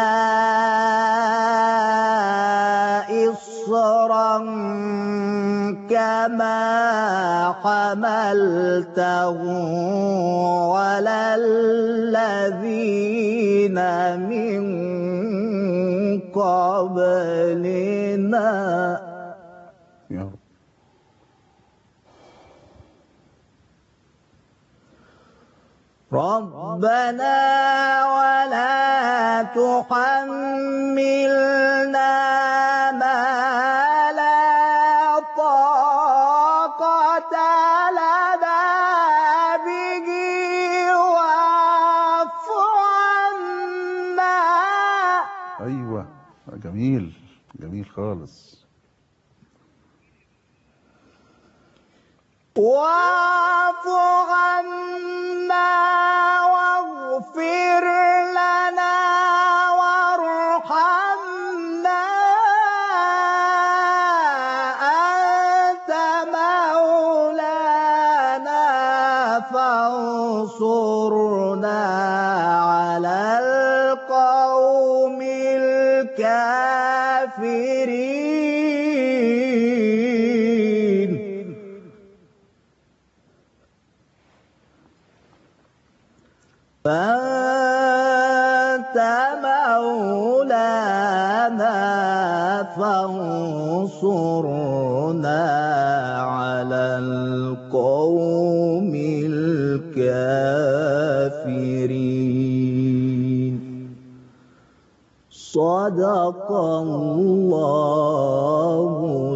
إصرا كما حملته على الذين من قبلنا. يا رب. ربنا ولا تحملنا ما لا طاقة لنا به واعف عنا. أيوة جميل جميل خالص. واعف عنا واغفر لنا وارحمنا فأنت مولانا فانصرنا على القوم الكافرين. صدق الله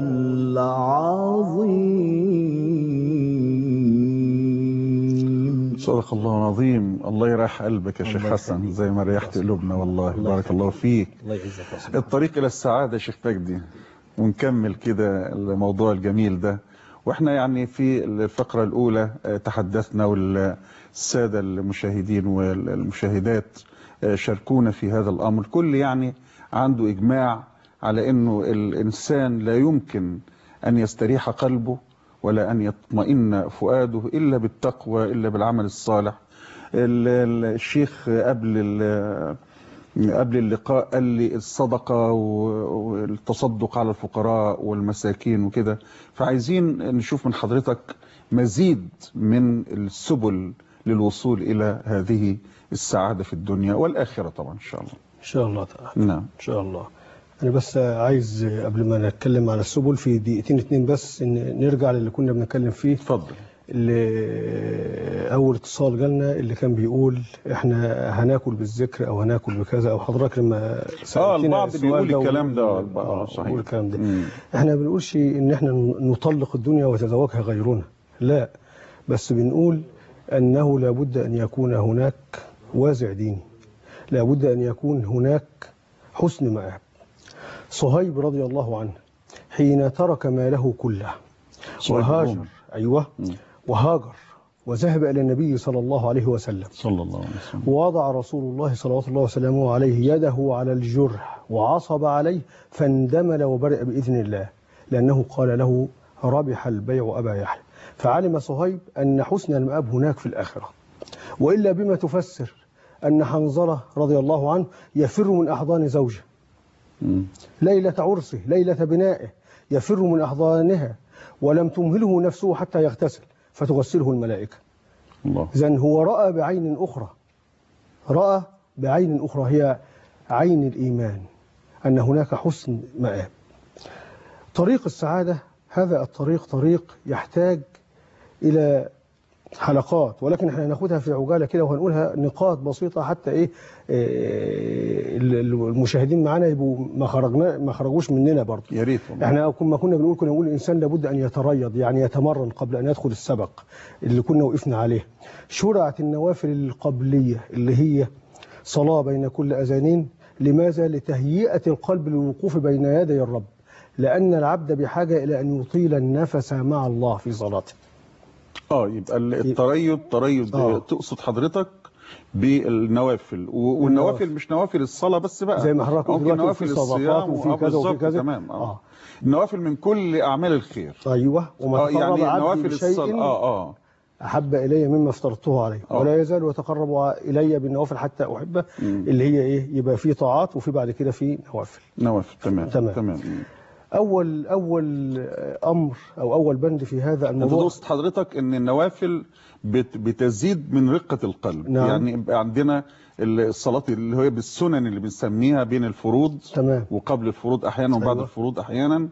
العظيم. صدق الله العظيم. الله يريح قلبك يا شيخ حسن زي ما ريحت قلوبنا والله. بارك الله فيك. الله يعزك. الطريق إلى السعادة يا شيخ مجدي، ونكمل كده الموضوع الجميل ده. واحنا يعني في الفقرة الأولى تحدثنا، والسادة المشاهدين والمشاهدات شاركونا في هذا الأمر. كل يعني عنده إجماع على أنه الإنسان لا يمكن أن يستريح قلبه ولا أن يطمئن فؤاده إلا بالتقوى، إلا بالعمل الصالح. الشيخ قبل اللقاء قال لي الصدقة والتصدق على الفقراء والمساكين وكده، فعايزين نشوف من حضرتك مزيد من السبل للوصول إلى هذه السعادة في الدنيا والآخرة طبعا إن شاء الله. إن شاء الله تعالى. نعم إن شاء الله. أنا بس عايز قبل ما نتكلم على السبل في دقيقتين 2 بس إن نرجع للي كنا بنتكلم فيه. اتفضل. اللي أول اتصال جالنا اللي كان بيقول إحنا هناكل بالذكر أو هناكل بكذا، أو حضرتك لما سألتنا البعض بيقول الكلام ده. صحيح. بيقول الكلام ده. إحنا ما بنقولش إن إحنا نطلق الدنيا وتزوجها غيرنا، لا، بس بنقول أنه لابد أن يكون هناك وازع ديني، لابد أن يكون هناك حسن مآب. صهيب رضي الله عنه حين ترك ماله كله وهاجر، وهاجر وذهب إلى النبي صلى الله عليه وسلم، ووضع رسول الله صلى الله وسلامه عليه يده على الجرح وعصب عليه فاندمل وبرئ بإذن الله، لأنه قال له ربح البيع أبا يحيى. فعلم صهيب أن حسن المآب هناك في الآخرة. وإلا بما تفسر أن حنظلة رضي الله عنه يفر من أحضان زوجه ليلة عرسه، ليلة بنائه، يفر من أحضانها ولم تمهله نفسه حتى يغتسل فتغسله الملائكة. إذن هو رأى بعين أخرى، رأى بعين أخرى هي عين الإيمان، أن هناك حسن مآب. طريق السعادة هذا الطريق طريق يحتاج إلى حلقات، ولكن احنا هناخدها في عجاله كده وهنقولها نقاط بسيطه حتى المشاهدين معانا يبقوا ما خرجوش مننا برضه. يا ريت. احنا كنا بنقول الانسان لابد ان يتريض، يعني يتمرن قبل ان يدخل السبق اللي كنا وقفنا عليه. شرعت النوافل القبليه اللي هي صلاه بين كل اذانين. لماذا؟ لتهيئه القلب للوقوف بين يدي الرب، لان العبد بحاجه الى ان يطيل النفس مع الله في صلاته. يبقى التريض تقصد حضرتك بالنوافل، والنوافل مش نوافل الصلاة بس بقى، زي ما حضرتك ممكن نوافل الصيام وفي كذا وفي كذا. تمام. النوافل من كل أعمال الخير. أيوه. وما تقرب يعني عبدي بشيء أحب إلي مما افترضته عليه ولا يزال يتقرب إلي بالنوافل حتى أحبه. اللي هي يبقى في طاعات وفي بعد كده في نوافل. تمام. أول أمر أو أول بند في هذا الموضوع، أنت حضرتك إن النوافل بتزيد من رقة القلب. نعم. يعني يبقى عندنا الصلاة اللي هي بالسنن اللي بنسميها بين الفروض. تمام. وقبل الفروض أحيانا وبعد الفروض أحيانا.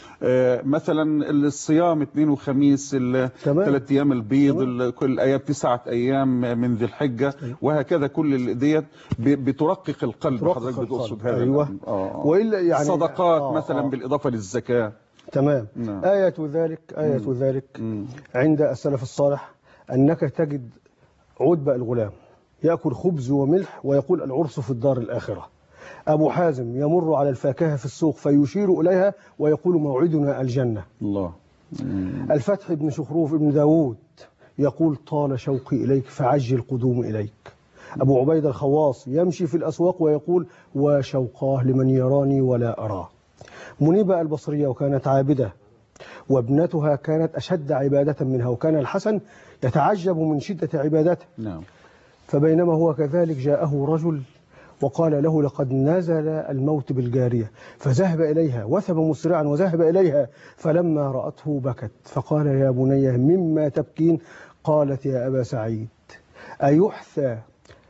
مثلا الصيام 2 وخميس، 3 أيام البيض، كل أيام 9 أيام من ذي الحجة، وهكذا كل ديت بترقق القلب. حضرتك بتقصد هذا؟ أيوة. وإلا يعني صدقات مثلا بالإضافة للزكاة. تمام. آية ذلك عند السلف الصالح أنك تجد عتبة الغلام يأكل خبز وملح ويقول العرس في الدار الآخرة. أبو حازم يمر على الفاكهة في السوق فيشير إليها ويقول موعدنا الجنة. الله. الفتح بن شخروف بن داود يقول طال شوقي إليك فعجل قدوم إليك. أبو عبيد الخواص يمشي في الأسواق ويقول وشوقاه لمن يراني ولا أراه. منيبة البصرية وكانت عابدة وابنتها كانت أشد عبادة منها، وكان الحسن يتعجب من شدة عبادته. نعم. فبينما هو كذلك جاءه رجل وقال له لقد نزل الموت بالجارية، فذهب إليها وثب مسرعا وذهب إليها، فلما رأته بكت فقال يا بني مما تبكين؟ قالت يا أبا سعيد أيحثى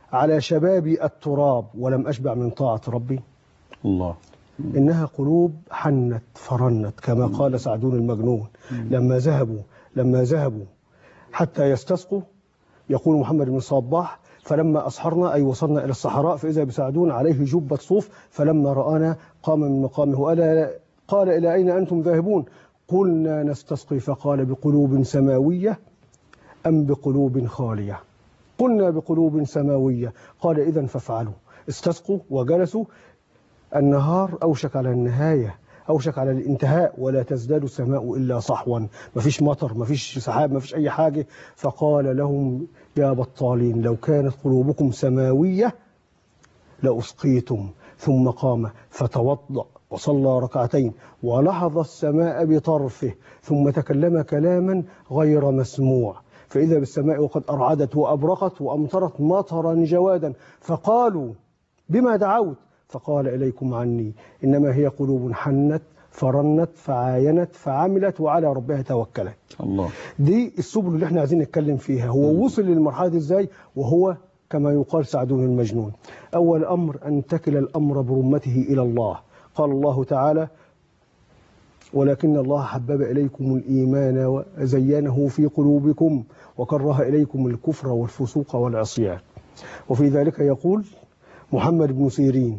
على شبابي التراب ولم أشبع من طاعة ربي. الله. إنها قلوب حنت فرنت كما قال سعدون المجنون لما ذهبوا حتى يستسقوا. يقول محمد بن الصباح فلما أصحرنا أي وصلنا إلى الصحراء فإذا بسعدون عليه جبة صوف فلما رآنا قام من مقامه قال إلى أين أنتم ذاهبون؟ قلنا نستسقي فقال بقلوب سماوية أم بقلوب خالية؟ قلنا بقلوب سماوية. قال إذن فافعلوا. استسقوا وجلسوا. النهار أوشك على النهاية، أوشك على الانتهاء، ولا تزداد السماء إلا صحوا، مفيش مطر مفيش سحاب مفيش أي حاجة. فقال لهم يا بطالين لو كانت قلوبكم سماوية لأسقيتم. ثم قام فتوضأ وصلى ركعتين ولحظ السماء بطرفه ثم تكلم كلاما غير مسموع فإذا بالسماء وقد أرعدت وأبرقت وأمطرت مطرا جوادا. فقالوا بما دعوت؟ فقال إليكم عني إنما هي قلوب حنت فرنت فعاينت فعملت وعلى ربها توكلت. الله. دي السبل اللي احنا عايزين نتكلم فيها. هو وصل للمرحلة دي ازاي؟ وهو كما يقال سعدون المجنون. أول أمر أن تكل الأمر برمته إلى الله. قال الله تعالى ولكن الله حبب إليكم الإيمان وزينه في قلوبكم وكره إليكم الكفر والفسوق والعصيان. وفي ذلك يقول محمد بن سيرين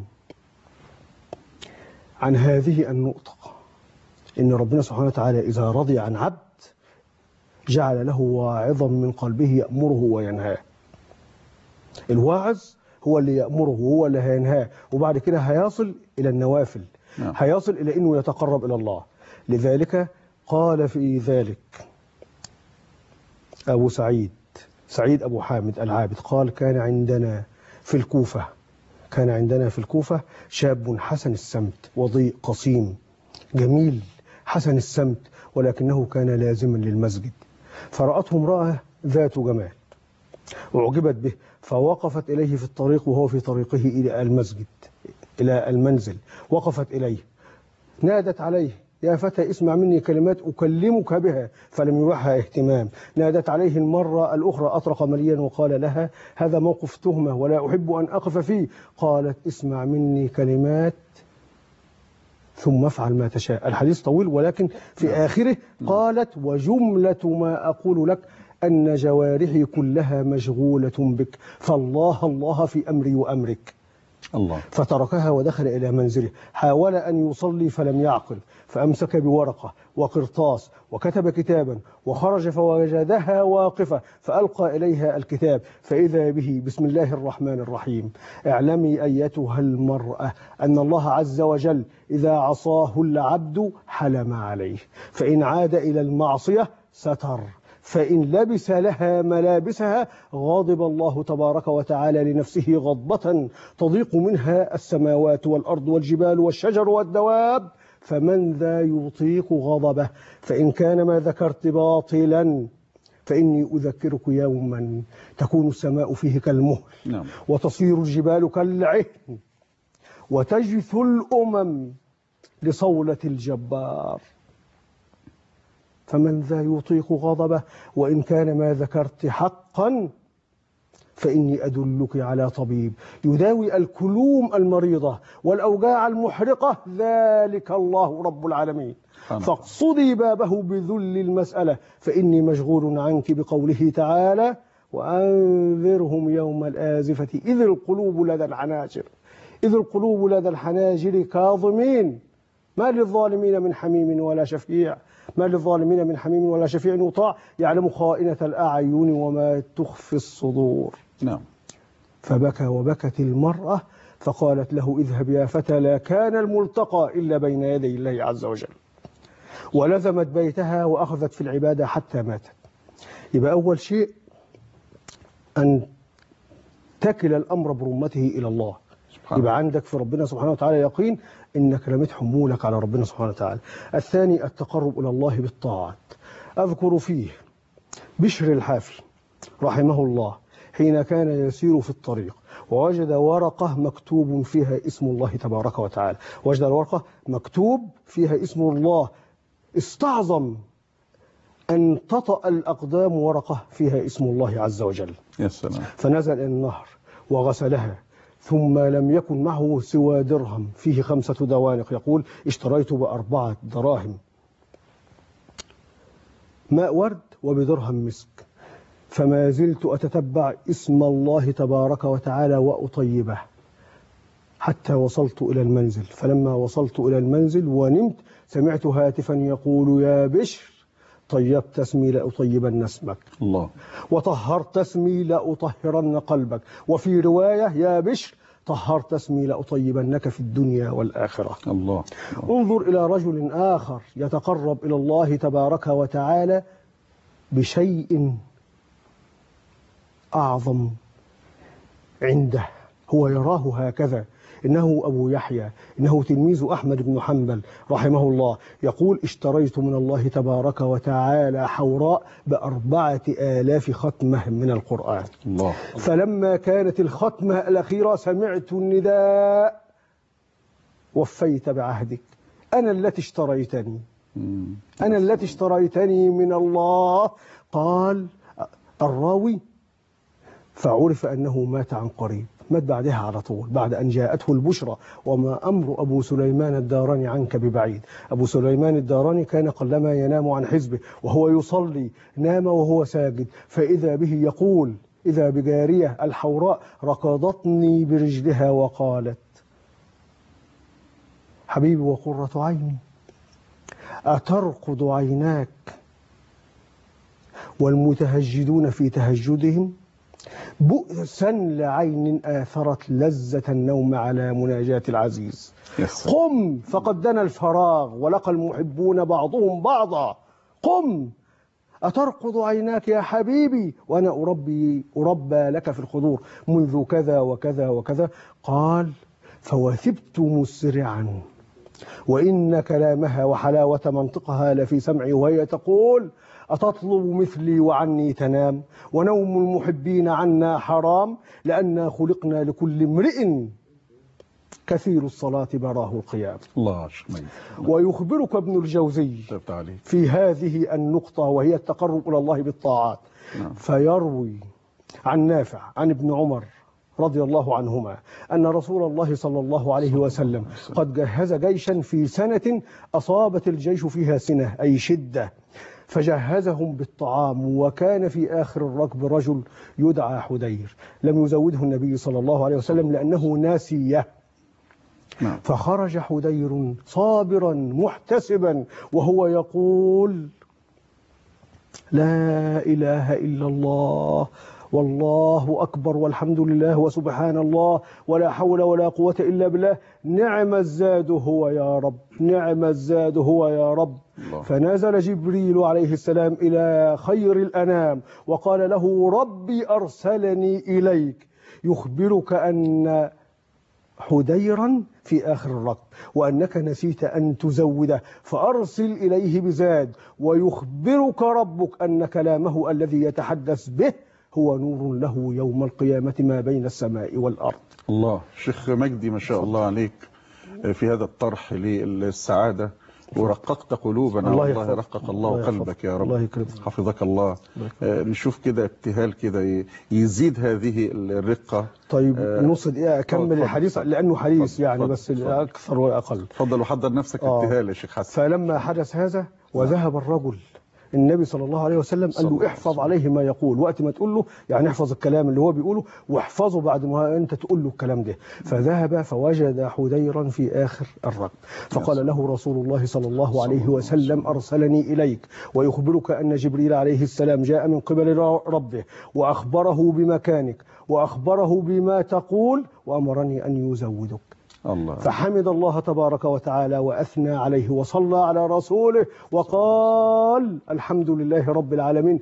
عن هذه النقطة إن ربنا سبحانه وتعالى إذا رضي عن عبد جعل له واعظا من قلبه يأمره وينهاه. الواعظ هو اللي يأمره وهو اللي هينهاه وبعد كده هيصل إلى النوافل، هيصل إلى أنه يتقرب إلى الله. لذلك قال في ذلك أبو سعيد أبو حامد العابد قال كان عندنا في الكوفة شاب حسن السمت وضيء قصيم جميل حسن السمت ولكنه كان لازما للمسجد. فرأته امرأة ذات جمال وعجبت به فوقفت إليه في الطريق وهو في طريقه إلى المنزل. وقفت إليه نادت عليه يا فتى اسمع مني كلمات أكلمك بها فلم يوحها اهتمام. نادت عليه المرة الأخرى أطرق مليا وقال لها هذا موقف تهمة ولا أحب أن أقف فيه. قالت اسمع مني كلمات ثم افعل ما تشاء. الحديث طويل ولكن في آخره قالت وجملة ما أقول لك أن جوارحي كلها مشغولة بك فالله في أمري وأمرك. الله. فتركها ودخل إلى منزله. حاول أن يصلي فلم يعقل فأمسك بورقة وقرطاس وكتب كتابا وخرج فوجدها واقفة فألقى إليها الكتاب فإذا به بسم الله الرحمن الرحيم اعلمي أيتها المرأة أن الله عز وجل إذا عصاه العبد حلم عليه فإن عاد إلى المعصية ستر فإن لبس لها ملابسها غضب الله تبارك وتعالى لنفسه غضبة تضيق منها السماوات والأرض والجبال والشجر والدواب فمن ذا يطيق غضبه. فإن كان ما ذكرت باطلا فإني أذكرك يوما تكون السماء فيه كالمهل وتصير الجبال كالعهن وتجث الأمم لصولة الجبار فمن ذا يطيق غضبه. وإن كان ما ذكرت حقا فإني أدلك على طبيب يداوي الكلوم المريضة والأوجاع المحرقة ذلك الله رب العالمين فاقصدي بابه بذل المسألة فإني مشغول عنك بقوله تعالى وأنذرهم يوم الآزفة إذ القلوب لدى الحناجر كاظمين ما للظالمين من حميم ولا شفيع يطاع يعلم خائنة الأعين وما تخفي الصدور. فبكى وبكت المرأة فقالت له اذهب يا فتى لا كان الملتقى إلا بين يدي الله عز وجل. ولزمت بيتها وأخذت في العبادة حتى ماتت. يبقى أول شيء أن تكل الأمر برمته إلى الله. يبقى عندك في ربنا سبحانه وتعالى يقين إنك رميت حمولك على ربنا سبحانه وتعالى. الثاني التقرب إلى الله بالطاعات. أذكر فيه بشر الحافي رحمه الله حين كان يسير في الطريق ووجد ورقة مكتوب فيها اسم الله تبارك وتعالى. وجد الورقة مكتوب فيها اسم الله استعظم أن تطأ الأقدام ورقة فيها اسم الله عز وجل. يا سلام. فنزل النهر وغسلها، ثم لم يكن معه سوى درهم فيه 5 دوانق، يقول اشتريت ب4 دراهم ماء ورد وبدرهم مسك، فما زلت أتتبع اسم الله تبارك وتعالى وأطيبه حتى وصلت إلى المنزل. فلما وصلت إلى المنزل ونمت سمعت هاتفا يقول: يا بشر، طيبت اسمي لأطيبن اسمك، الله، وطهرت اسمي لأطهرن قلبك، وفي رواية: يا بشر، طهرت اسمي لأطيبنك في الدنيا والآخرة. الله. انظر إلى رجل آخر يتقرب إلى الله تبارك وتعالى بشيء أعظم عنده، هو يراه هكذا. إنه أبو يحيى، إنه تلميذ أحمد بن حنبل رحمه الله، يقول: اشتريت من الله تبارك وتعالى حوراء ب4,000 ختمة من القرآن. الله. فلما كانت الختمة الأخيرة سمعت النداء: وفيت بعهدك، أنا التي اشتريتني، أنا التي اشتريتني من الله. قال الراوي: فعرف أنه مات عن قريب، مات بعدها على طول بعد أن جاءته البشرى. وما أمر أبو سليمان الداراني عنك ببعيد. أبو سليمان الداراني كان قلما ينام عن حزبه وهو يصلي، نام وهو ساجد، فإذا به يقول: إذا بجارية الحوراء ركضتني برجلها وقالت: حبيبي وقرة عيني، أترقد عيناك والمتهجدون في تهجدهم؟ بؤسا لعين آثرت لذة النوم على مناجاة العزيز. قم فقد دنا الفراغ ولقى المحبون بعضهم بعضا. قم، أترقد عيناك يا حبيبي وأنا أربى لك في الخدور منذ كذا وكذا وكذا. قال: فوثبت مسرعا، وإن كلامها وحلاوة منطقها لفي سمعي وهي تقول: أتطلب مثلي وعني تنام، ونوم المحبين عنا حرام، لأننا خلقنا لكل امرئ كثير الصلاة براه القيام. الله. ويخبرك ابن الجوزي في هذه النقطة وهي التقرب إلى الله بالطاعات، فيروي عن نافع عن ابن عمر رضي الله عنهما أن رسول الله صلى الله عليه وسلم قد جهز جيشا في سنة أصابت الجيش فيها سنة أي شدة، فجهزهم بالطعام، وكان في آخر الركب رجل يدعى حدير لم يزوده النبي صلى الله عليه وسلم لأنه ناسيه. فخرج حدير صابرا محتسبا وهو يقول: لا إله إلا الله والله أكبر والحمد لله وسبحان الله ولا حول ولا قوة إلا بالله، نعم الزاد هو يا رب، نعم الزاد هو يا رب. فنزل جبريل عليه السلام إلى خير الأنام وقال له: ربي أرسلني إليك يخبرك أن حديرا في آخر الركب وأنك نسيت أن تزوده، فأرسل إليه بزاد، ويخبرك ربك أن كلامه الذي يتحدث به هو نور له يوم القيامة ما بين السماء والأرض. الله. شيخ مجدي ما شاء الله عليك في هذا الطرح للسعادة، ورققت قلوبنا. والله رقق الله قلبك يا رب. الله يكرمك. حفظك الله. نشوف كده ابتهال كده يزيد هذه الرقة. طيب نص دقيقة أكمل الحديث لأنه حديث يعني بس أكثر ولا أقل. تفضل وحضر نفسك ابتهال يا شيخ حسن. فلما حدث هذا وذهب الرجل، النبي صلى الله عليه وسلم قال له: احفظ عليه ما يقول، وقت ما تقول له يعني احفظ الكلام اللي هو بيقوله واحفظه بعد ما انت تقول له الكلام ده. فذهب فوجد حديرا في آخر الركب، فقال له رسول الله صلى الله عليه وسلم: أرسلني إليك ويخبرك أن جبريل عليه السلام جاء من قبل ربه وأخبره بمكانك وأخبره بما تقول وأمرني أن يزودك. الله. فحمد الله تبارك وتعالى وأثنى عليه وصلى على رسوله وقال: الحمد لله رب العالمين،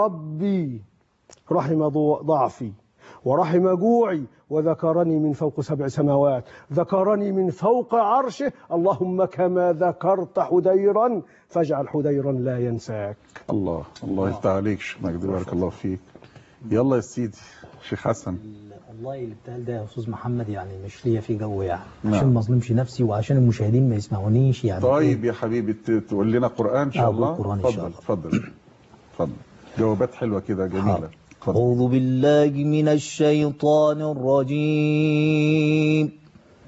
ربي رحم ضعفي ورحم جوعي وذكرني من فوق 7 سماوات، ذكرني من فوق عرشه، اللهم كما ذكرت حديرا فاجعل حديرا لا ينساك. الله. الله يفتح عليك شيخ مجدي، بارك الله فيك. يلا يا سيدي شيخ حسن. والله الابتهال ده يا استاذ محمد يعني مش ليا فيه جو يعني، عشان ما اظلمش نفسي وعشان المشاهدين ما يسمعونيش يعني. طيب يا حبيبي تقول لنا قرآن ان شاء الله. قرآن ان شاء الله. اتفضل. جوابات حلوة كده جميلة. أعوذ بالله من الشيطان الرجيم.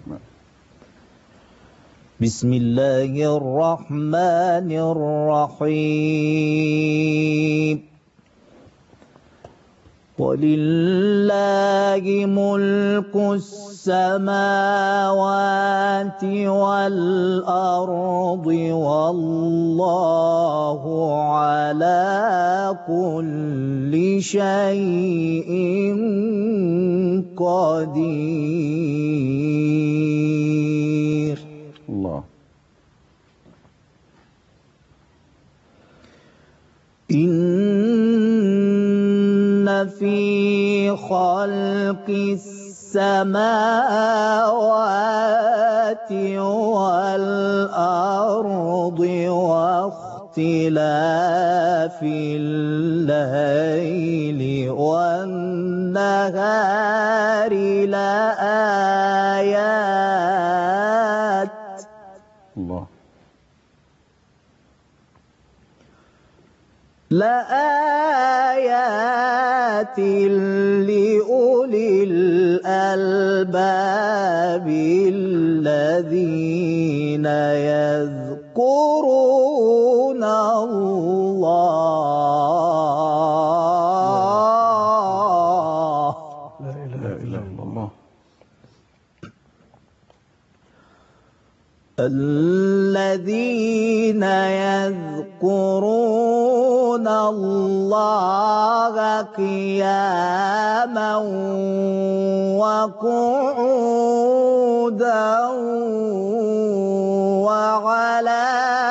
بسم الله الرحمن الرحيم. ولله ملك السماوات والأرض والله على كل شيء قدير. الله. في خلق السماوات والأرض واختلاف الليل والنهار لآيات. الله. لآيات لأولي الألباب الذين يذكرون الله. لا إله إلا الله. الذين يذكرون الله قياما وقعودا وعلى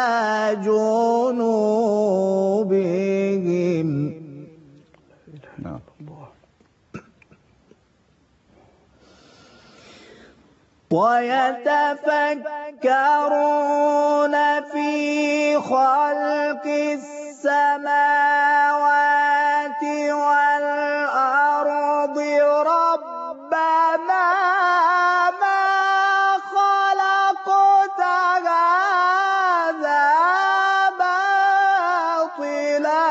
جنوبهم. ويتفكرون في خلق السماوات والأرض ربنا ما خلقت هذا باطلا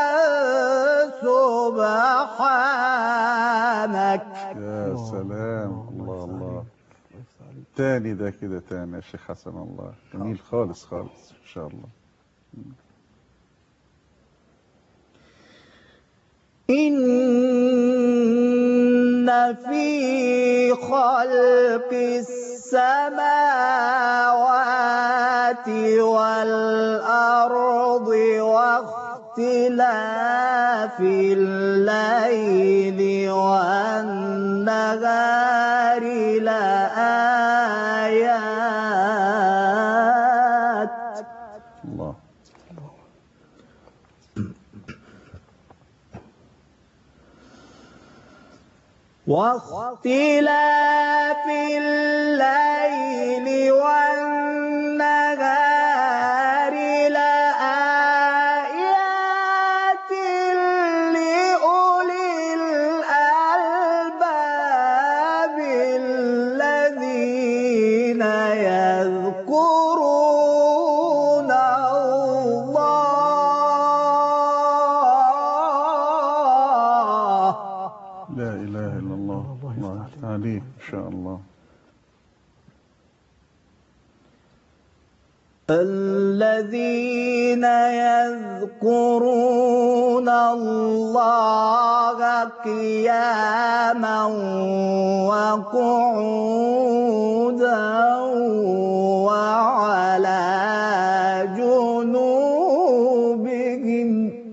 سبحانك. يا سلام. الله الله. تاني ده كده تاني يا شيخ حسن. الله جميل خالص خالص ان شاء الله. إن في خلق السماوات والأرض واختلاف الليل والنهار لآيات. الله. واختلاف الليل والنهار لآيات لأولي الألباب الذين يذكرون الله. لا إله إلا الله. الله عليك إن شاء الله. الذين يذكرون الله قياما وقعودا وعلى جنوبهم.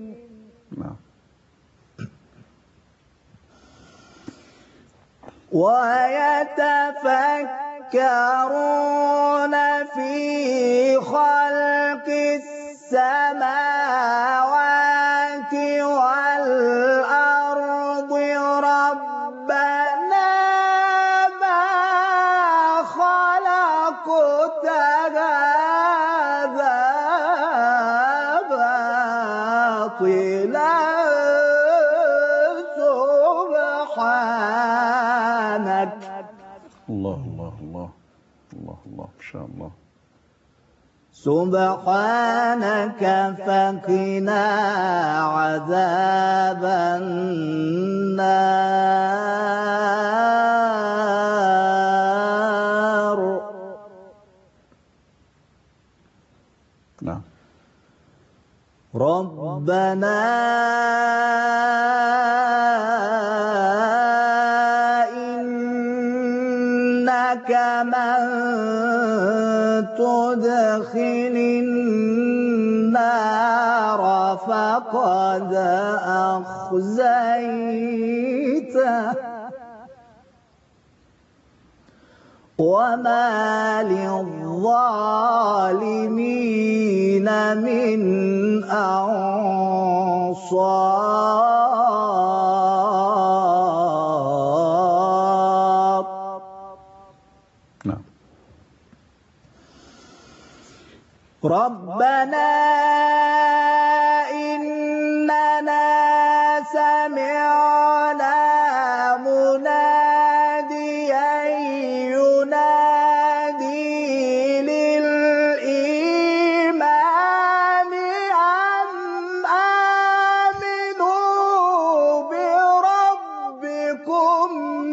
ويتفكرون في خلق السماوات والأرض ربنا ما خلقت هذا باطلا سبحانك. الله الله الله الله الله. إن شاء الله. سبحانك فقنا عذاب النار. نعم. ربنا إنك من تدخل النار فقد أخزيته وما للظالمين من أنصار. نعم. ربنا إننا سمعنا مناديا ينادي للإيمان أن آمنوا بربكم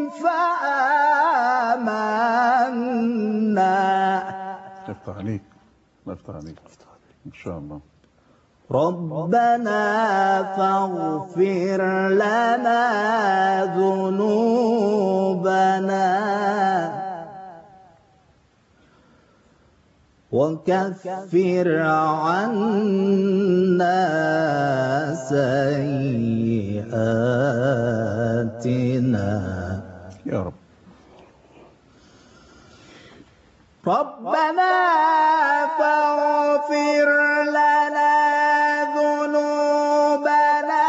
فآمنا. افتح عليك، افتح عليك إن شاء الله. ربنا فاغفر لنا ذنوبنا وكفر عنا سيئاتنا يا رب. ربنا فاغفر لنا ذنوبنا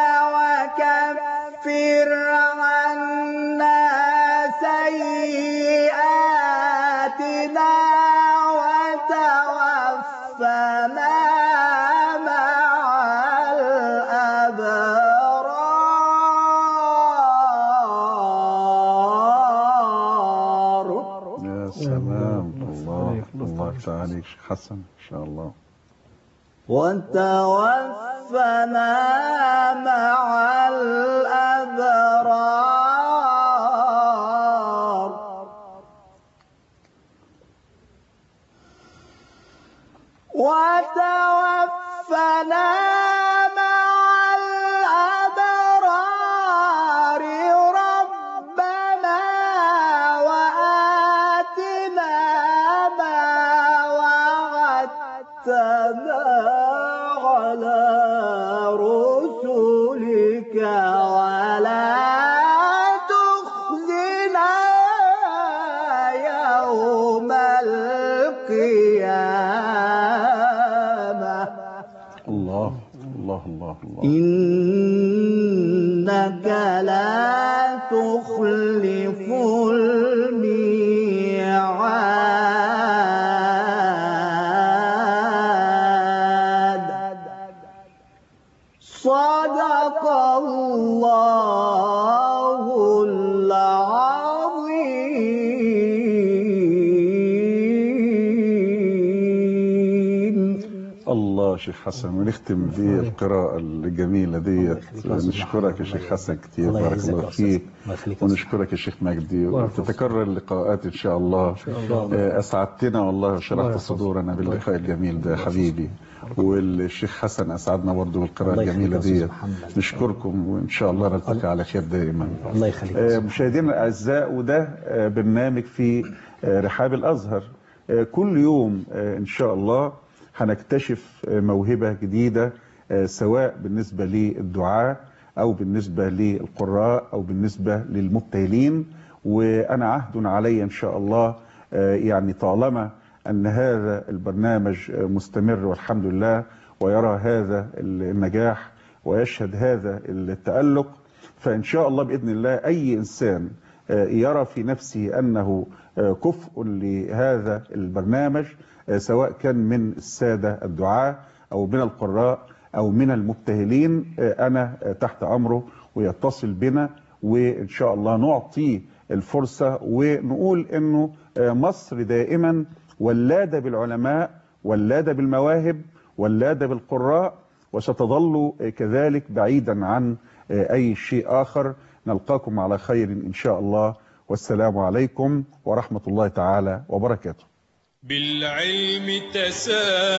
وكفر عنا سيئاتنا وتوفنا مع الأبرار. يا سلام. الله يفتح عليك شيخ حسن إن شاء الله. وتوفنا مع الأبرار. وتوفنا مع الأبرار. ربنا وآتنا ما وعدتنا على رسلك ولا تخزنا يوم القيامة. الله الله الله الله. إنك لا تخلف الميعاد. صدق الله العظيم. الله شيخ حسن، ونختم بالقراءة الجميلة ديت. نشكرك يا شيخ حسن كتير، بارك الله فيك. ونشكرك يا شيخ مجدي، وتتكرر اللقاءات إن شاء الله. أسعدتنا والله وشرحت صدورنا باللقاء الجميل ده حبيبي. والشيخ حسن أسعدنا برضه بالقراءة الجميلة ديت. نشكركم وإن شاء الله نلتقي على خير دائما. الله يخليك. مشاهدينا الأعزاء، وده برنامج في رحاب الأزهر. كل يوم إن شاء الله هنكتشف موهبة جديدة، سواء بالنسبة للدعاء أو بالنسبة للقراء أو بالنسبة للمبتهلين. وأنا عهد علي إن شاء الله، يعني طالما أن هذا البرنامج مستمر والحمد لله، ويرى هذا النجاح ويشهد هذا التألق، فإن شاء الله بإذن الله أي إنسان يرى في نفسه أنه كفء لهذا البرنامج، سواء كان من السادة الدعاء أو من القراء أو من المبتهلين، أنا تحت أمره ويتصل بنا، وإن شاء الله نعطيه الفرصة ونقول أنه مصر دائما ولادة بالعلماء ولاد بالمواهب، ولاد بالقراء، وستظل كذلك بعيدا عن أي شيء آخر. نلقاكم على خير إن شاء الله، والسلام عليكم ورحمة الله تعالى وبركاته. بالعلم تسامى